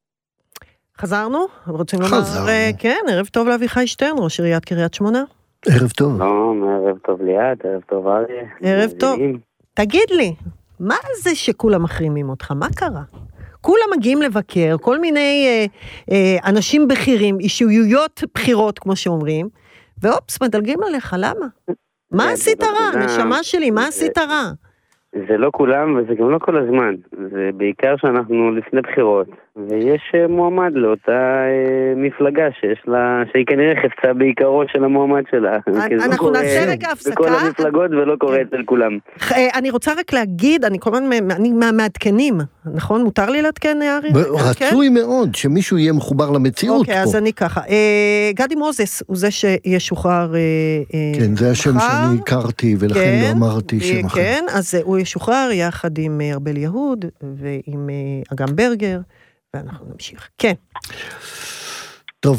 חזרנו? רוצים לומר, כן, ערב טוב לאביחי שטרן, ראש עיריית קריית שמונה. ערב טוב. ערב טוב ליאת, ערב טוב אריה. ערב טוב. תגיד לי, מה זה שכולם מחרימים אותך? מה קרה? כולם מגיעים לבקר, כל מיני אה, אה, אנשים בכירים, אישיויות בחירות, כמו שאומרים, ואופס, מדלגים עליך, למה? מה עשית רע? נשמה שלי, מה עשית רע? זה לא כולם, וזה גם לא כל הזמן. זה בעיקר שאנחנו לפני בחירות, ויש מועמד לאותה מפלגה שיש לה, שהיא כנראה חפצה בעיקרו של המועמד שלה. אנחנו נעשה רגע הפסקה. בכל המפלגות ולא קורה אצל כולם. אני רוצה רק להגיד, אני כל הזמן, אני מהמעדכנים, נכון? מותר לי לעדכן, ארי? רצוי מאוד שמישהו יהיה מחובר למציאות פה. אוקיי, אז אני ככה. גדי מוזס הוא זה שישוחרר מחר. כן, זה השם שאני הכרתי, ולכן לא אמרתי שם אחר. כן, אז הוא ישוחרר יחד עם ארבל יהוד, ועם אגם ברגר, ואנחנו נמשיך. כן. טוב,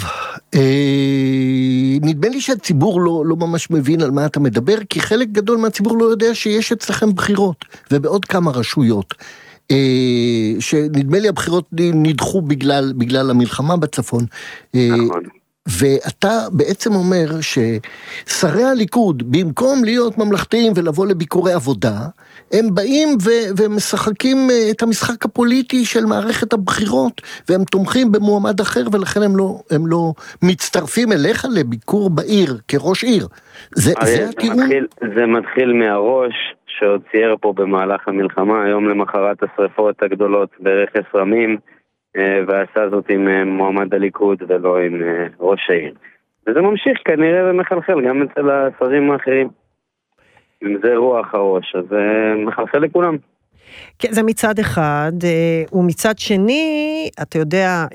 אה, נדמה לי שהציבור לא, לא ממש מבין על מה אתה מדבר, כי חלק גדול מהציבור לא יודע שיש אצלכם בחירות, ובעוד כמה רשויות, אה, שנדמה לי הבחירות נדחו בגלל, בגלל המלחמה בצפון. אה, נכון. ואתה בעצם אומר ששרי הליכוד, במקום להיות ממלכתיים ולבוא לביקורי עבודה, הם באים ו- ומשחקים את המשחק הפוליטי של מערכת הבחירות, והם תומכים במועמד אחר, ולכן הם לא, הם לא מצטרפים אליך לביקור בעיר, כראש עיר. זה, זה הטיעון? מתחיל, זה מתחיל מהראש שעוד צייר פה במהלך המלחמה, היום למחרת השריפות הגדולות ברכס רמים, ועשה זאת עם מועמד הליכוד ולא עם ראש העיר. וזה ממשיך כנראה ומחלחל גם אצל השרים האחרים. אם זה רוח הראש, אז זה מחלחל לכולם. כן, זה מצד אחד, ומצד שני, אתה יודע,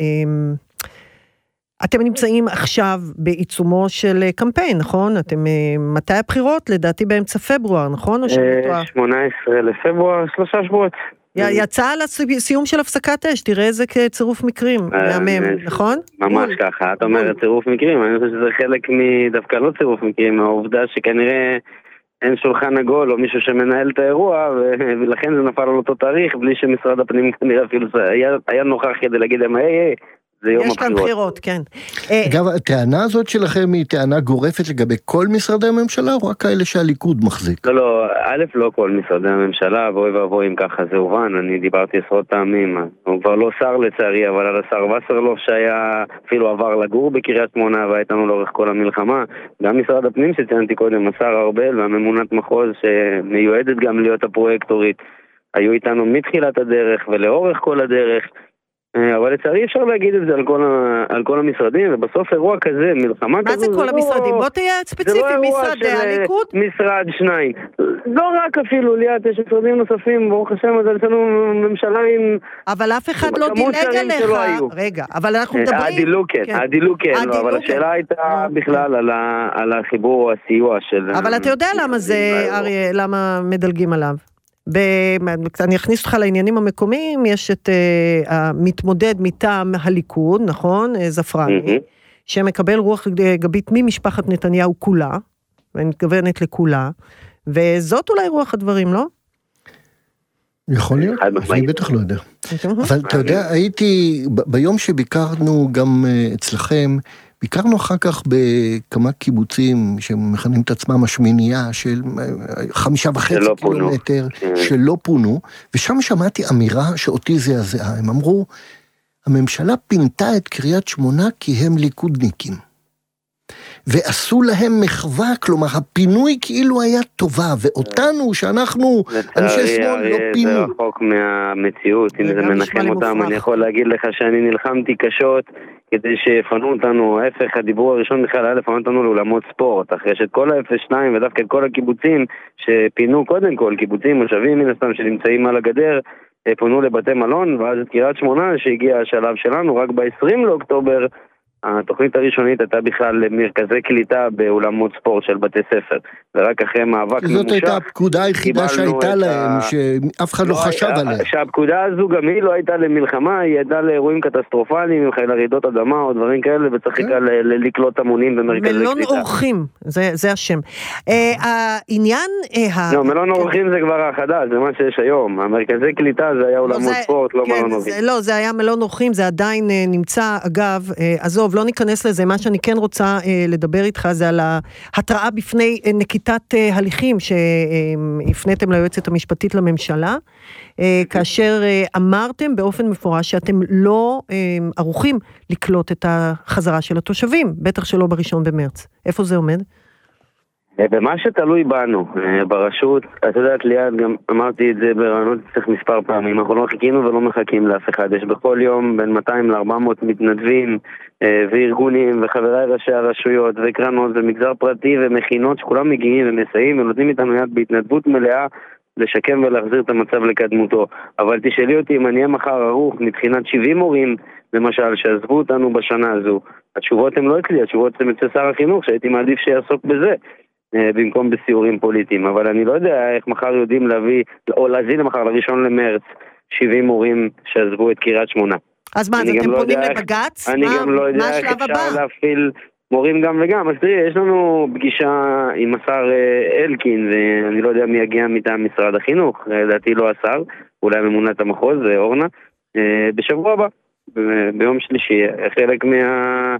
אתם נמצאים עכשיו בעיצומו של קמפיין, נכון? אתם, מתי הבחירות? לדעתי באמצע פברואר, נכון? שמונה עשרה לפברואר, שלושה שבועות. יצא על הסיום של הפסקת אש, תראה איזה כצירוף מקרים, מהמם, נכון? ממש ככה, את אומרת צירוף מקרים, אני חושב שזה חלק מדווקא לא צירוף מקרים, העובדה שכנראה אין שולחן עגול או מישהו שמנהל את האירוע, ולכן זה נפל על אותו תאריך, בלי שמשרד הפנים כנראה אפילו היה נוכח כדי להגיד להם, היי, היי, זה יום הבחירות. יש כאן בחירות, כן. אגב, הטענה הזאת שלכם היא טענה גורפת לגבי כל משרדי הממשלה, או רק כאלה שהליכוד מחזיק? לא, לא, א', לא כל משרדי הממשלה, ואוי ואבוי אם ככה זה הובן, אני דיברתי עשרות פעמים, הוא כבר לא שר לצערי, אבל על השר וסרלוף שהיה אפילו עבר לגור בקריית שמונה, והייתנו לאורך כל המלחמה, גם משרד הפנים שציינתי קודם, השר ארבל והממונת מחוז שמיועדת גם להיות הפרויקטורית, היו איתנו מתחילת הדרך ולאורך כל הדרך, אבל לצערי אפשר להגיד את זה על כל, ה, על כל המשרדים, ובסוף אירוע כזה, מלחמה כזו... מה זה כל המשרדים? בוא תהיה ספציפי, משרדי הליכוד? משרד שניים. לא רק אפילו, ליאת, יש משרדים נוספים, ברוך השם, אז יש לנו ממשלה עם... אבל אף אחד לא דילג עליך. רגע, אבל אנחנו מדברים... הדילוקן, הדילוקן, לא, אבל השאלה הייתה בכלל על, ה, על החיבור או הסיוע של... אבל אתה יודע למה זה, אריה, למה מדלגים עליו? אני אכניס אותך לעניינים המקומיים, יש את uh, המתמודד מטעם הליכוד, נכון? זפרני, mm-hmm. שמקבל רוח גבית ממשפחת נתניהו כולה, ואני מתכוונת לכולה, וזאת אולי רוח הדברים, לא? יכול להיות, אני בטח לא יודע. אבל אתה יודע, הייתי, ביום שביקרנו גם אצלכם, ביקרנו אחר כך בכמה קיבוצים שמכנים את עצמם השמינייה של חמישה וחצי קילומטר שלא פונו, ושם שמעתי אמירה שאותי זעזעה. הם אמרו, הממשלה פינתה את קריית שמונה כי הם ליכודניקים. ועשו להם מחווה, כלומר הפינוי כאילו היה טובה, ואותנו שאנחנו אנשי שמאל לא פינו. זה רחוק מהמציאות, אם זה מנחם אותם, אני יכול להגיד לך שאני נלחמתי קשות כדי שיפנו אותנו, ההפך, הדיבור הראשון בכלל היה לפנות אותנו לאולמות ספורט, אחרי שאת כל ה-אפס שתיים ודווקא את כל הקיבוצים שפינו קודם כל, קיבוצים, מושבים מן הסתם שנמצאים על הגדר, פונו לבתי מלון, ואז את קריית שמונה שהגיע השלב שלנו, רק ב-עשרים לאוקטובר, התוכנית הראשונית הייתה בכלל למרכזי קליטה באולמות ספורט של בתי ספר, ורק אחרי מאבק ממושך... זאת הייתה הפקודה היחידה שהייתה להם, ה... שאף אחד לא חשב עליה. שהפקודה הזו גם היא לא הייתה למלחמה, היא הייתה לאירועים קטסטרופליים, לרעידות אדמה או דברים כאלה, וצריך לקלוט המונים במרכזי קליטה. מלון אורחים, זה השם. העניין... לא, מלון אורחים זה כבר החדש, זה מה שיש היום. המרכזי קליטה זה היה אולמות ספורט, לא מלון אורחים. לא, זה היה מלון אורחים, זה עדיין נמצא, אגב, עזוב, לא ניכנס לזה, מה שאני כן רוצה אה, לדבר איתך זה על ההתראה בפני אה, נקיטת אה, הליכים שהפניתם ליועצת המשפטית לממשלה, אה, כאשר אה, אמרתם באופן מפורש שאתם לא אה, ערוכים לקלוט את החזרה של התושבים, בטח שלא בראשון במרץ. איפה זה עומד? במה שתלוי בנו, ברשות, את יודעת ליד, גם אמרתי את זה ברעיונות צריך מספר פעמים, אנחנו לא חיכינו ולא מחכים לאף אחד, יש בכל יום בין מאתיים לארבע מאות מתנדבים וארגונים וחברי ראשי הרשויות וקרנות ומגזר פרטי ומכינות שכולם מגיעים ומסייעים ונותנים איתנו יד בהתנדבות מלאה לשקם ולהחזיר את המצב לקדמותו. אבל תשאלי אותי אם אני אהיה מחר ערוך מבחינת שבעים מורים למשל שעזבו אותנו בשנה הזו, התשובות הן לא אצלי, התשובות הן אצל שר החינוך שהייתי מעדיף שיעסוק בזה במקום בסיורים פוליטיים, אבל אני לא יודע איך מחר יודעים להביא, או להזין מחר לראשון למרץ, שבעים מורים שעזבו את קריית שמונה. אז מה, אז אתם פונים לבגץ? אני גם לא יודע איך אפשר להפעיל מורים גם וגם. אז תראי, יש לנו פגישה עם השר אלקין, ואני לא יודע מי יגיע מטעם משרד החינוך, לדעתי לא השר, אולי ממונת המחוז, זה אורנה, בשבוע הבא, ביום שלישי, חלק מה...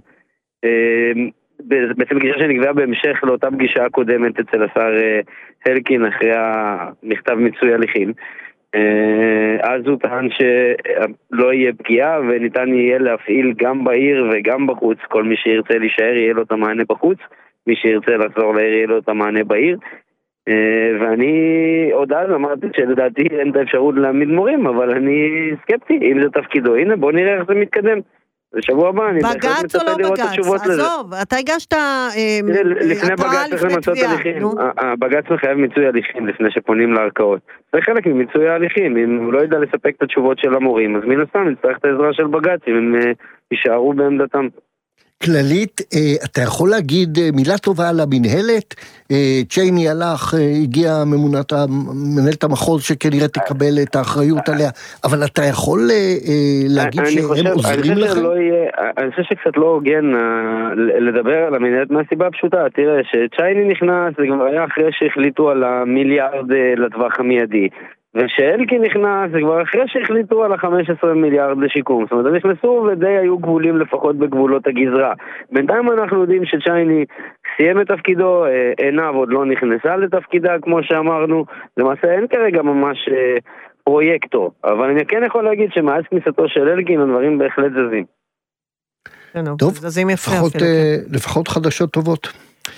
בעצם פגישה שנקבעה בהמשך לאותה פגישה הקודמת אצל השר אלקין אחרי המכתב מיצוי הליכים. אז הוא טען שלא יהיה פגיעה וניתן יהיה להפעיל גם בעיר וגם בחוץ, כל מי שירצה להישאר יהיה לו את המענה בחוץ, מי שירצה לחזור לעיר יהיה לו את המענה בעיר. ואני עוד אז אמרתי שלדעתי אין את האפשרות להעמיד מורים, אבל אני סקפטי, אם זה תפקידו, הנה בוא נראה איך זה מתקדם. בשבוע הבא אני בהחלט מצפה לא לראות את התשובות לזה. עזוב, אתה הגשת לפני בגץ צריך למצות הליכים. הבגץ מחייב מיצוי הליכים לפני שפונים לערכאות. זה חלק ממיצוי ההליכים. אם הוא לא ידע לספק את התשובות של המורים, אז מן הסתם נצטרך את העזרה של בגץ, אם הם יישארו בעמדתם. כללית, אתה יכול להגיד מילה טובה על המנהלת? צ'ייני הלך, הגיע ממונת מנהלת המחוז שכנראה תקבל את האחריות עליה, אבל אתה יכול להגיד שהם עוזרים לכם? אני חושב שקצת לא הוגן לדבר על המנהלת מהסיבה הפשוטה. תראה, שצ'ייני נכנס, זה כבר היה אחרי שהחליטו על המיליארד לטווח המיידי. ושאלקין נכנס, זה כבר אחרי שהחליטו על ה-חמישה עשר מיליארד לשיקום. זאת אומרת, הם נכנסו ודי היו גבולים לפחות בגבולות הגזרה. בינתיים אנחנו יודעים שצ'ייני סיים את תפקידו, עיניו עוד לא נכנסה לתפקידה, כמו שאמרנו. למעשה אין כרגע ממש פרויקטור. אבל אני כן יכול להגיד שמאז כניסתו של אלקין, הדברים בהחלט זזים. טוב, לפחות חדשות טובות.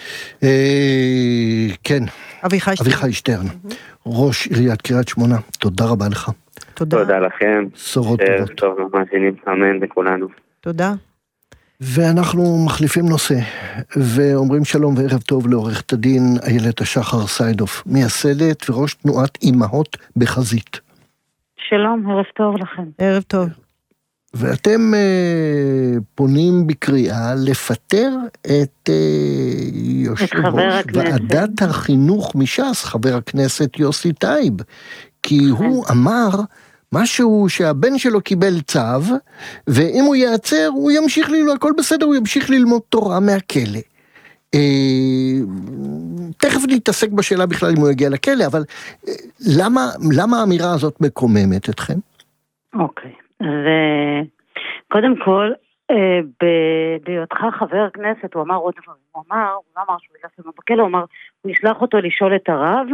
כן. אביחי שטרן, ראש עיריית קריית שמונה, תודה רבה לך. תודה לכם. בשורות טובות. טוב, מאזינים, אמן לכולנו. תודה. ואנחנו מחליפים נושא, ואומרים שלום וערב טוב לעורכת הדין איילת השחר סיידוף, מייסדת וראש תנועת אימהות בחזית. שלום, ערב טוב לכם. ערב טוב. ואתם uh, פונים בקריאה לפטר את uh, יושב ראש ועדת החינוך מש"ס, חבר הכנסת יוסי טייב, כי הוא אמר משהו שהבן שלו קיבל צו, ואם הוא יעצר, הוא ימשיך ללמוד, הכל בסדר, הוא ימשיך ללמוד תורה מהכלא. תכף נתעסק בשאלה בכלל אם הוא יגיע לכלא, אבל למה, למה האמירה הזאת מקוממת אתכם? אוקיי, וקודם כל, בהיותך חבר כנסת, הוא אמר עוד דברים, הוא אמר, הוא לא אמר שהוא ילך למה בכלא, הוא אמר, הוא ישלח אותו לשאול את הרב,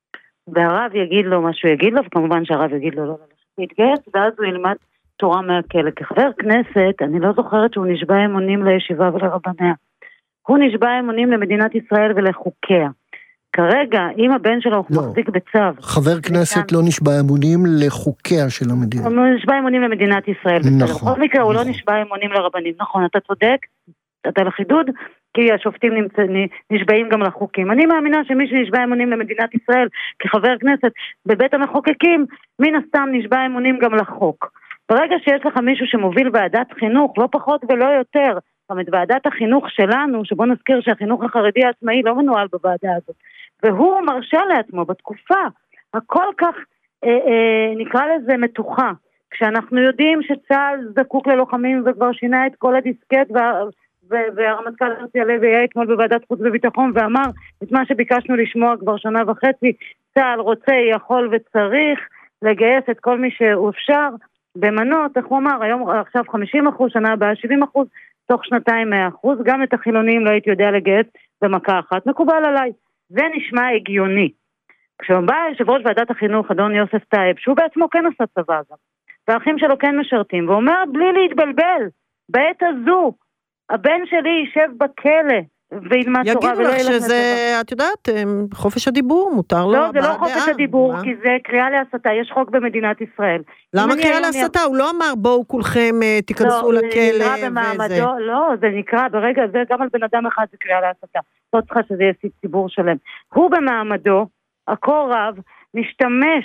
והרב יגיד לו מה שהוא יגיד לו, וכמובן שהרב יגיד לו לא להתגייס, ואז הוא ילמד תורה מהכלא. כחבר כנסת, אני לא זוכרת שהוא נשבע אמונים לישיבה ולרבניה. הוא נשבע אמונים למדינת ישראל ולחוקיה. כרגע, אם הבן שלו לא. מחזיק בצו... חבר כנסת לא נשבע אמונים לחוקיה של המדינה. הוא נשבע אמונים למדינת ישראל. נכון. בכל מקרה, נכון. הוא לא נשבע אמונים לרבנים. נכון, אתה צודק, אתה לחידוד, כי השופטים נמצא, נשבעים גם לחוקים. אני מאמינה שמי שנשבע אמונים למדינת ישראל כחבר כנסת בבית המחוקקים, מן הסתם נשבע אמונים גם לחוק. ברגע שיש לך מישהו שמוביל ועדת חינוך, לא פחות ולא יותר, גם את ועדת החינוך שלנו, שבוא נזכיר שהחינוך החרדי העצמאי לא מנוהל בוועדה הזאת, והוא מרשה לעצמו בתקופה הכל כך, אה, אה, נקרא לזה מתוחה, כשאנחנו יודעים שצה"ל זקוק ללוחמים וכבר שינה את כל הדיסקט, וה, והרמטכ"ל הרצי הלוי היה אתמול בוועדת חוץ וביטחון ואמר את מה שביקשנו לשמוע כבר שנה וחצי, צה"ל רוצה, יכול וצריך לגייס את כל מי שהוא אפשר במנות, איך הוא אמר, היום עכשיו חמישים אחוז, שנה הבאה שבעים אחוז, תוך שנתיים מאה אחוז, גם את החילונים לא הייתי יודע לגייס במכה אחת, מקובל עליי, זה נשמע הגיוני. כשבא יושב ראש ועדת החינוך, אדון יוסף טייב, שהוא בעצמו כן עשה צבא גם, והאחים שלו כן משרתים, ואומר בלי להתבלבל, בעת הזו, הבן שלי יישב בכלא, וילמד תורה ולא ילך לצבא. יגיד לך שזה, את יודעת, חופש הדיבור, מותר לו. לא, זה לא חופש הדיבור, כי זה קריאה להסתה, יש חוק במדינת ישראל. למה קריאה להסתה? הוא לא אמר בואו כולכם תיכנסו לכלא וזה. לא, זה נקרא, ברגע זה גם על בן אדם אחד זה קריאה להסתה. לא צריכה שזה יהיה ציבור שלם. הוא במעמדו, הקור רב, משתמש,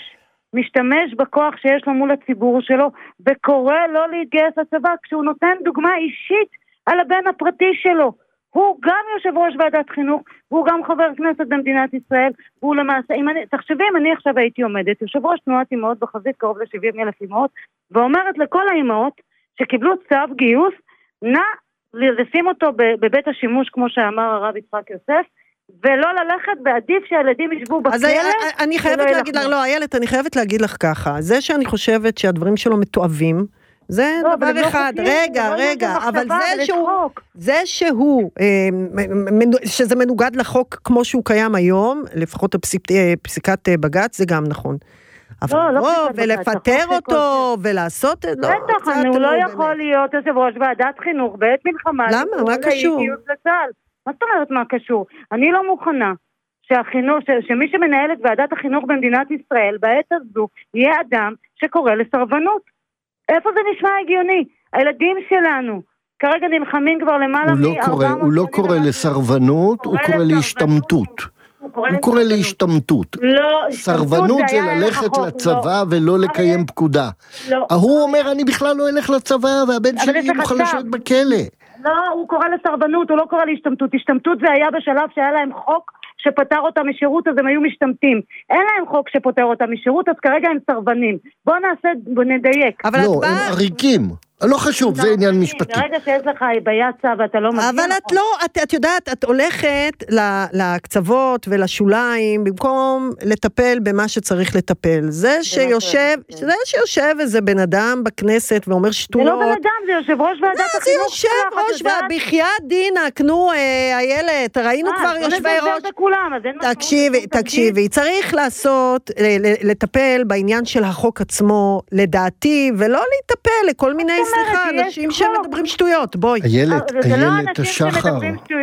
משתמש בכוח שיש לו מול הציבור שלו, וקורא לא להתגייס לצבא, כשהוא נותן דוגמה אישית על הבן הפרטי שלו. הוא גם יושב ראש ועדת חינוך, והוא גם חבר כנסת במדינת ישראל, והוא למעשה, אם אני, תחשבי, אם אני עכשיו הייתי עומדת, יושב ראש תנועת אימהות בחזית קרוב ל-שבעים אלף אימהות, ואומרת לכל האימהות שקיבלו צו גיוס, נא לשים אותו בבית השימוש, כמו שאמר הרב יצחק יוסף, ולא ללכת, ועדיף שהילדים ישבו בכלא. אז אני חייבת להגיד לך, לא, איילת, אני חייבת להגיד לך ככה, זה שאני חושבת שהדברים שלו מתועבים, זה לא, דבר אחד, לא רגע, לא רגע, אבל זה שהוא, זה שהוא, שזה מנוגד לחוק כמו שהוא קיים היום, לפחות הפסיקת בג"ץ, זה גם נכון. אבל לא, לא ולפטר אותו, ולעשות, לא. בטח, הוא לא יכול להיות יושב ראש ועדת חינוך בעת מלחמה. למה? מה קשור? מה זאת אומרת מה קשור? אני לא מוכנה שהחינוך, שמי שמנהל את ועדת החינוך במדינת ישראל, בעת הזו, יהיה אדם שקורא לסרבנות. איפה זה נשמע הגיוני? הילדים שלנו, כרגע נלחמים כבר למעלה מ... הוא לא קורא לסרבנות, הוא קורא להשתמטות. הוא קורא להשתמטות. סרבנות זה ללכת לצבא ולא לקיים פקודה. הוא אומר, אני בכלל לא אלך לצבא, והבן שלי יהיה מוכן לשבת בכלא. לא, הוא קורא לסרבנות, הוא לא קורא להשתמטות. השתמטות זה היה בשלב שהיה להם חוק שפטר אותם משירות, אז הם היו משתמטים. אין להם חוק שפטר אותם משירות, אז כרגע הם סרבנים. בואו נעשה, בואו נדייק. לא, הם עריקים. לא חשוב, זה עניין משפטי. ברגע שיש לך ביצה ואתה לא מבין. אבל את לא, את יודעת, את הולכת לקצוות ולשוליים, במקום לטפל במה שצריך לטפל. זה שיושב, זה שיושב איזה בן אדם בכנסת ואומר שטויות. זה לא בן אדם, זה יושב ראש ועדת החינוך. זה יושב ראש ועדת, בחייאת דין, קנו איילת, ראינו כבר יושבי ראש. תקשיבי, תקשיבי, צריך לעשות, לטפל בעניין של החוק עצמו, לדעתי, ולא להטפל לכל מיני סליחה, אנשים שמדברים שטויות, בואי. איילת, איילת השחר,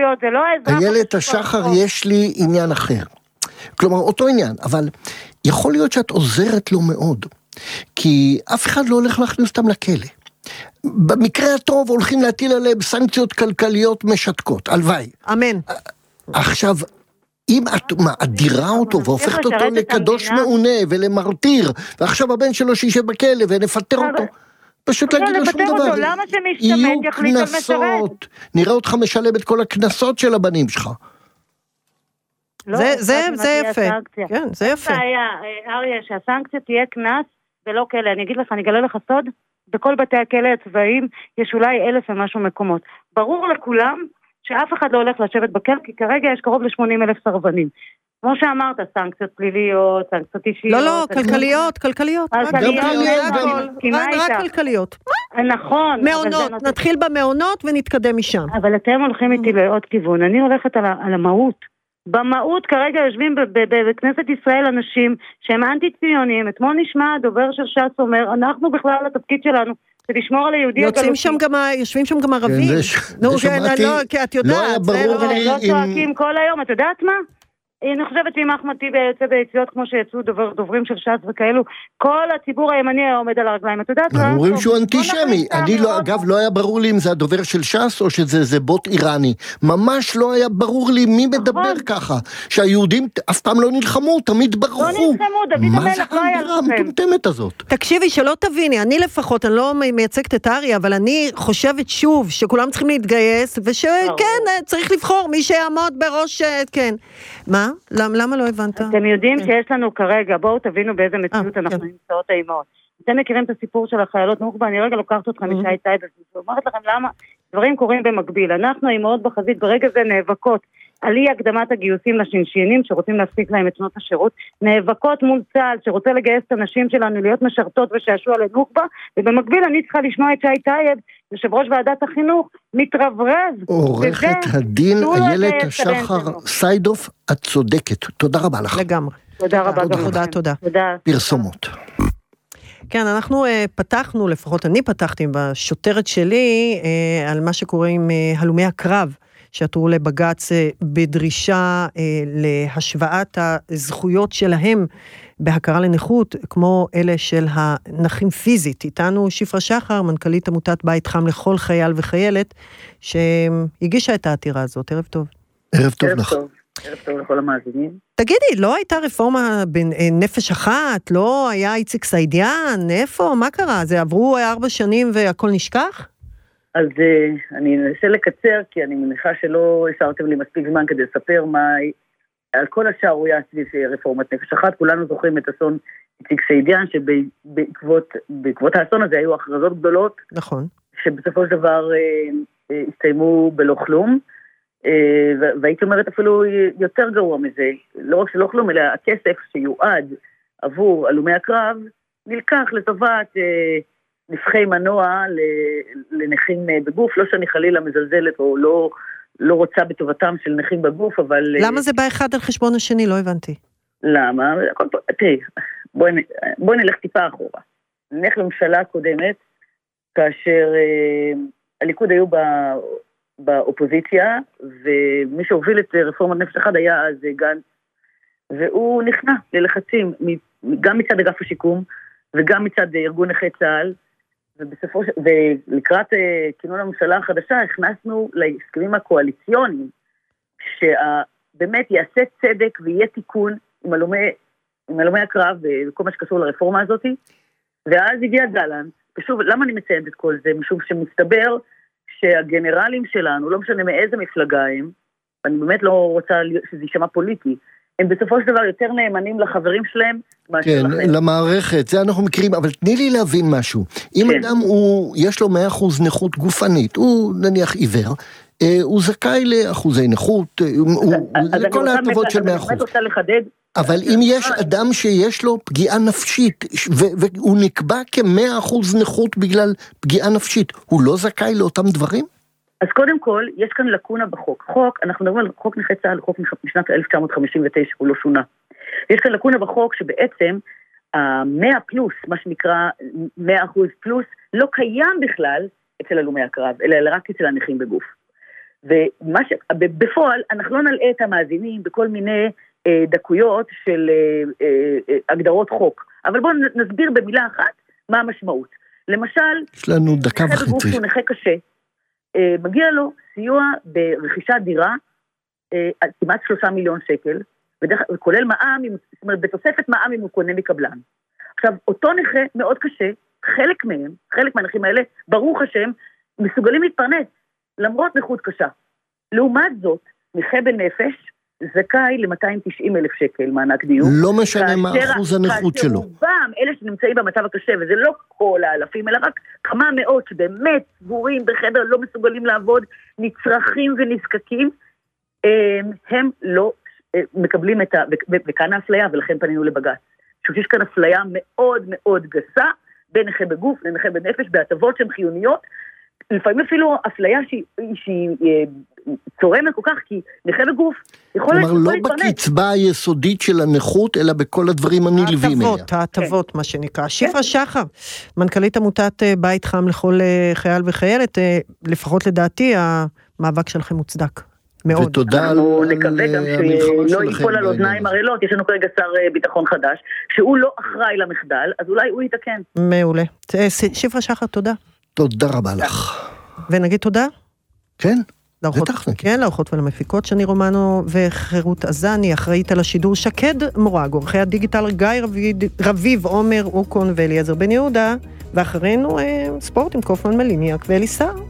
איילת השחר יש לי עניין אחר. כלומר, אותו עניין, אבל יכול להיות שאת עוזרת לו מאוד, כי אף אחד לא הולך להכניס אותם לכלא. במקרה הטוב הולכים להטיל עליהם סנקציות כלכליות משתקות, הלוואי. אמן. עכשיו, אם את מאדירה אותו והופכת אותו לקדוש מעונה ולמרתיר, ועכשיו הבן שלו שישב בכלא ונפטר אותו, פשוט להגיד לו שום דבר. יהיו כנסות, נראה אותך משלם את כל הכנסות של הבנים שלך. זה יפה. כן, זה יפה. אריה, שהסנקציה תהיה כנס ולא כלא. אני אגיד לך, אני אגלה לך סוד, בכל בתי הכלא הצבאיים יש אולי אלף ומשהו מקומות. ברור לכולם שאף אחד לא הולך לשבת בכלא, כי כרגע יש קרוב ל-שמונים אלף סרבנים. כמו שאמרת, סנקציות פליליות, סנקציות אישיות. לא, לא, כלכליות, כלכליות. רק כלכליות. נכון. מעונות, נתחיל במעונות ונתקדם משם. אבל אתם הולכים איתי לעוד כיוון, אני הולכת על המהות. במהות כרגע יושבים בכנסת ישראל אנשים שהם אנטי-ציוניים. אתמול נשמע הדובר של ש"ס אומר, אנחנו בכלל התפקיד שלנו, זה לשמור על היהודי הגלותי. יושבים שם גם ערבים. נו, שמעתי, לא היה ברור לי לא צועקים כל היום, את יודעת מה? אני חושבת שאם אחמד טיבי יוצא ביציאות כמו שיצאו דובר, דוברים של ש"ס וכאלו, כל הציבור הימני היה עומד על הרגליים, את יודעת מה? אומרים שהוא אנטישמי, אני לא, אגב לא היה ברור לי אם זה הדובר של ש"ס או שזה בוט איראני, ממש לא היה ברור לי מי מדבר ככה, שהיהודים אף פעם לא נלחמו, תמיד ברחו. לא נלחמו, דוד המלך לא היה לכם. מה זה המטומטמת הזאת? תקשיבי, שלא תביני, אני לפחות, אני לא מייצגת את אריה, אבל אני חושבת שוב שכולם צריכים להתגייס, ושכן, צריך לבחור מי שיעמוד בראש, כן. מה? למה לא הבנת? אתם יודעים שיש לנו כרגע, בואו תבינו באיזה מציאות אנחנו נמצאות האימהות. אתם מכירים את הסיפור של החיילות נוח'בה, אני רגע לוקחת אתכם משי טייב, ואומרת לכם למה דברים קורים במקביל. אנחנו האימהות בחזית ברגע זה נאבקות על אי הקדמת הגיוסים לשינשיינים שרוצים להפסיק להם את שנות השירות, נאבקות מול צה"ל שרוצה לגייס את הנשים שלנו להיות משרתות ושעשוע לנוח'בה, ובמקביל אני צריכה לשמוע את שי טייב, יושב ראש ועדת החינוך, מתרברז. עורכת הדין איילת השחר סיידוף, את צודקת. תודה רבה לך. לגמרי. תודה רבה. תודה, תודה. פרסומות. כן, אנחנו פתחנו, לפחות אני פתחתי בשוטרת שלי, על מה שקורה עם הלומי הקרב, שעתרו לבג"ץ בדרישה להשוואת הזכויות שלהם בהכרה לנכות, כמו אלה של הנכים פיזית. איתנו שפרה שחר, מנכ"לית עמותת בית חם לכל חייל וחיילת, שהגישה את העתירה הזאת. ערב טוב. ערב טוב לך. ערב טוב לכל המאזינים. תגידי, לא הייתה רפורמה בנפש אחת? לא היה איציק סעידיאן? איפה? מה קרה? זה עברו ארבע שנים והכל נשכח? אז אני אנסה לקצר, כי אני מניחה שלא השארתם לי מספיק זמן כדי לספר מה, על כל השערורייה סביב רפורמת נפש אחת. כולנו זוכרים את אסון איציק סעידיאן, שבעקבות בעקבות האסון הזה היו הכרזות גדולות. נכון. שבסופו של דבר אה, אה, הסתיימו בלא כלום. אה, והייתי אומרת אפילו יותר גרוע מזה. לא רק שלא כלום, אלא הכסף שיועד עבור הלומי הקרב, נלקח לטובת אה, נפחי מנוע לנכים בגוף. לא שאני חלילה מזלזלת או לא, לא רוצה בטובתם של נכים בגוף, אבל... למה זה בא אחד על חשבון השני? לא הבנתי. למה? תראי, בואי, בואי נלך טיפה אחורה. נלך לממשלה הקודמת, כאשר אה, הליכוד היו ב, באופוזיציה, ומי שהוביל את רפורמת נפש אחת היה אז גנץ, והוא נכנע ללחצים, גם מצד אגף השיקום, וגם מצד ארגון נכי צה"ל, ובסופו, ולקראת כינון הממשלה החדשה, הכנסנו להסכמים הקואליציוניים, שבאמת יעשה צדק ויהיה תיקון עם הלומי, עם הלומי הקרב, וכל מה שקשור לרפורמה הזאת, ואז הגיע גלנט, ושוב, למה אני מציינת את כל זה? משום שמסתבר שהגנרלים שלנו, לא משנה מאיזה מפלגה הם, ואני באמת לא רוצה שזה יישמע פוליטי, הם בסופו של דבר יותר נאמנים לחברים שלהם, כן, למערכת, זה אנחנו מכירים, אבל תני לי להבין משהו. אם כן. אדם הוא, יש לו מאה אחוז נכות גופנית, הוא נניח עיוור, הוא זכאי לאחוזי נכות, לכל ההטבות של מאה אחוז. אני רוצה לחדד. אבל אם יש אדם שיש לו פגיעה נפשית, והוא נקבע כ-מאה אחוז נכות בגלל פגיעה נפשית, הוא לא זכאי לאותם דברים? אז קודם כל, יש כאן לקונה בחוק. חוק, אנחנו מדברים על חוק נכי צה"ל, חוק משנת אלף תשע מאות חמישים ותשע, הוא לא שונה. יש כאן לקונה בחוק שבעצם, ה-מאה פלוס, מה שנקרא מאה אחוז פלוס, לא קיים בכלל אצל הלומי הקרב, אלא רק אצל הנכים בגוף. ומה ש... בפועל, אנחנו לא נלאה את המאזינים בכל מיני אה, דקויות של אה, אה, הגדרות חוק. אבל בואו נסביר במילה אחת מה המשמעות. למשל, יש לנו דקה וחצי. נכה בגוף שהוא נכה קשה, אה, מגיע לו סיוע ברכישת דירה, אה, כמעט שלושה מיליון שקל, ודרך, וכולל מע"מ, זאת אומרת, בתוספת מע"מ אם הוא קונה מקבלן. עכשיו, אותו נכה מאוד קשה, חלק מהם, חלק מהנכים האלה, ברוך השם, מסוגלים להתפרנס, למרות נכות קשה. לעומת זאת, נכה בנפש, זכאי ל-מאתיים ותשעים אלף שקל מענק דיור. לא משנה מה אחוז הנכות שלו. כאשר רובם, אלה שנמצאים במצב הקשה, וזה לא כל האלפים, אלא רק כמה מאות שבאמת סגורים בחדר, לא מסוגלים לעבוד, נצרכים ונזקקים, הם לא מקבלים את ה... וכאן האפליה, ולכן פנינו לבג"ץ. שוב שיש כאן אפליה מאוד מאוד גסה, בין נכה בגוף לנכה בנפש, בהטבות שהן חיוניות, לפעמים אפילו אפליה שהיא, שהיא צורמת כל כך, כי נכה בגוף יכול להתפרנס. כלומר, לא בקצבה היסודית של הנכות, אלא בכל הדברים הנלווים אליה. ההטבות, ההטבות, מה שנקרא. שפרה שחר, מנכ"לית עמותת בית חם לכל חייל וחיילת, לפחות לדעתי, המאבק שלכם מוצדק. מאוד. ותודה אנחנו נקווה גם שלא ייפול על אוזניים ערלות, יש לנו כרגע שר ביטחון חדש, שהוא לא אחראי למחדל, אז אולי הוא יתקן. מעולה. שפרה שחר, תודה. תודה רבה לך. ונגיד תודה? כן, בטח נגיד. כן, לאורחות ולמפיקות שני רומנו וחירות עזני, אחראית על השידור שקד מורג, עורכי הדיגיטל גיא רביב, עומר אוקון ואליעזר בן יהודה, ואחרינו ספורט עם קופמן מליניאק ואליסר.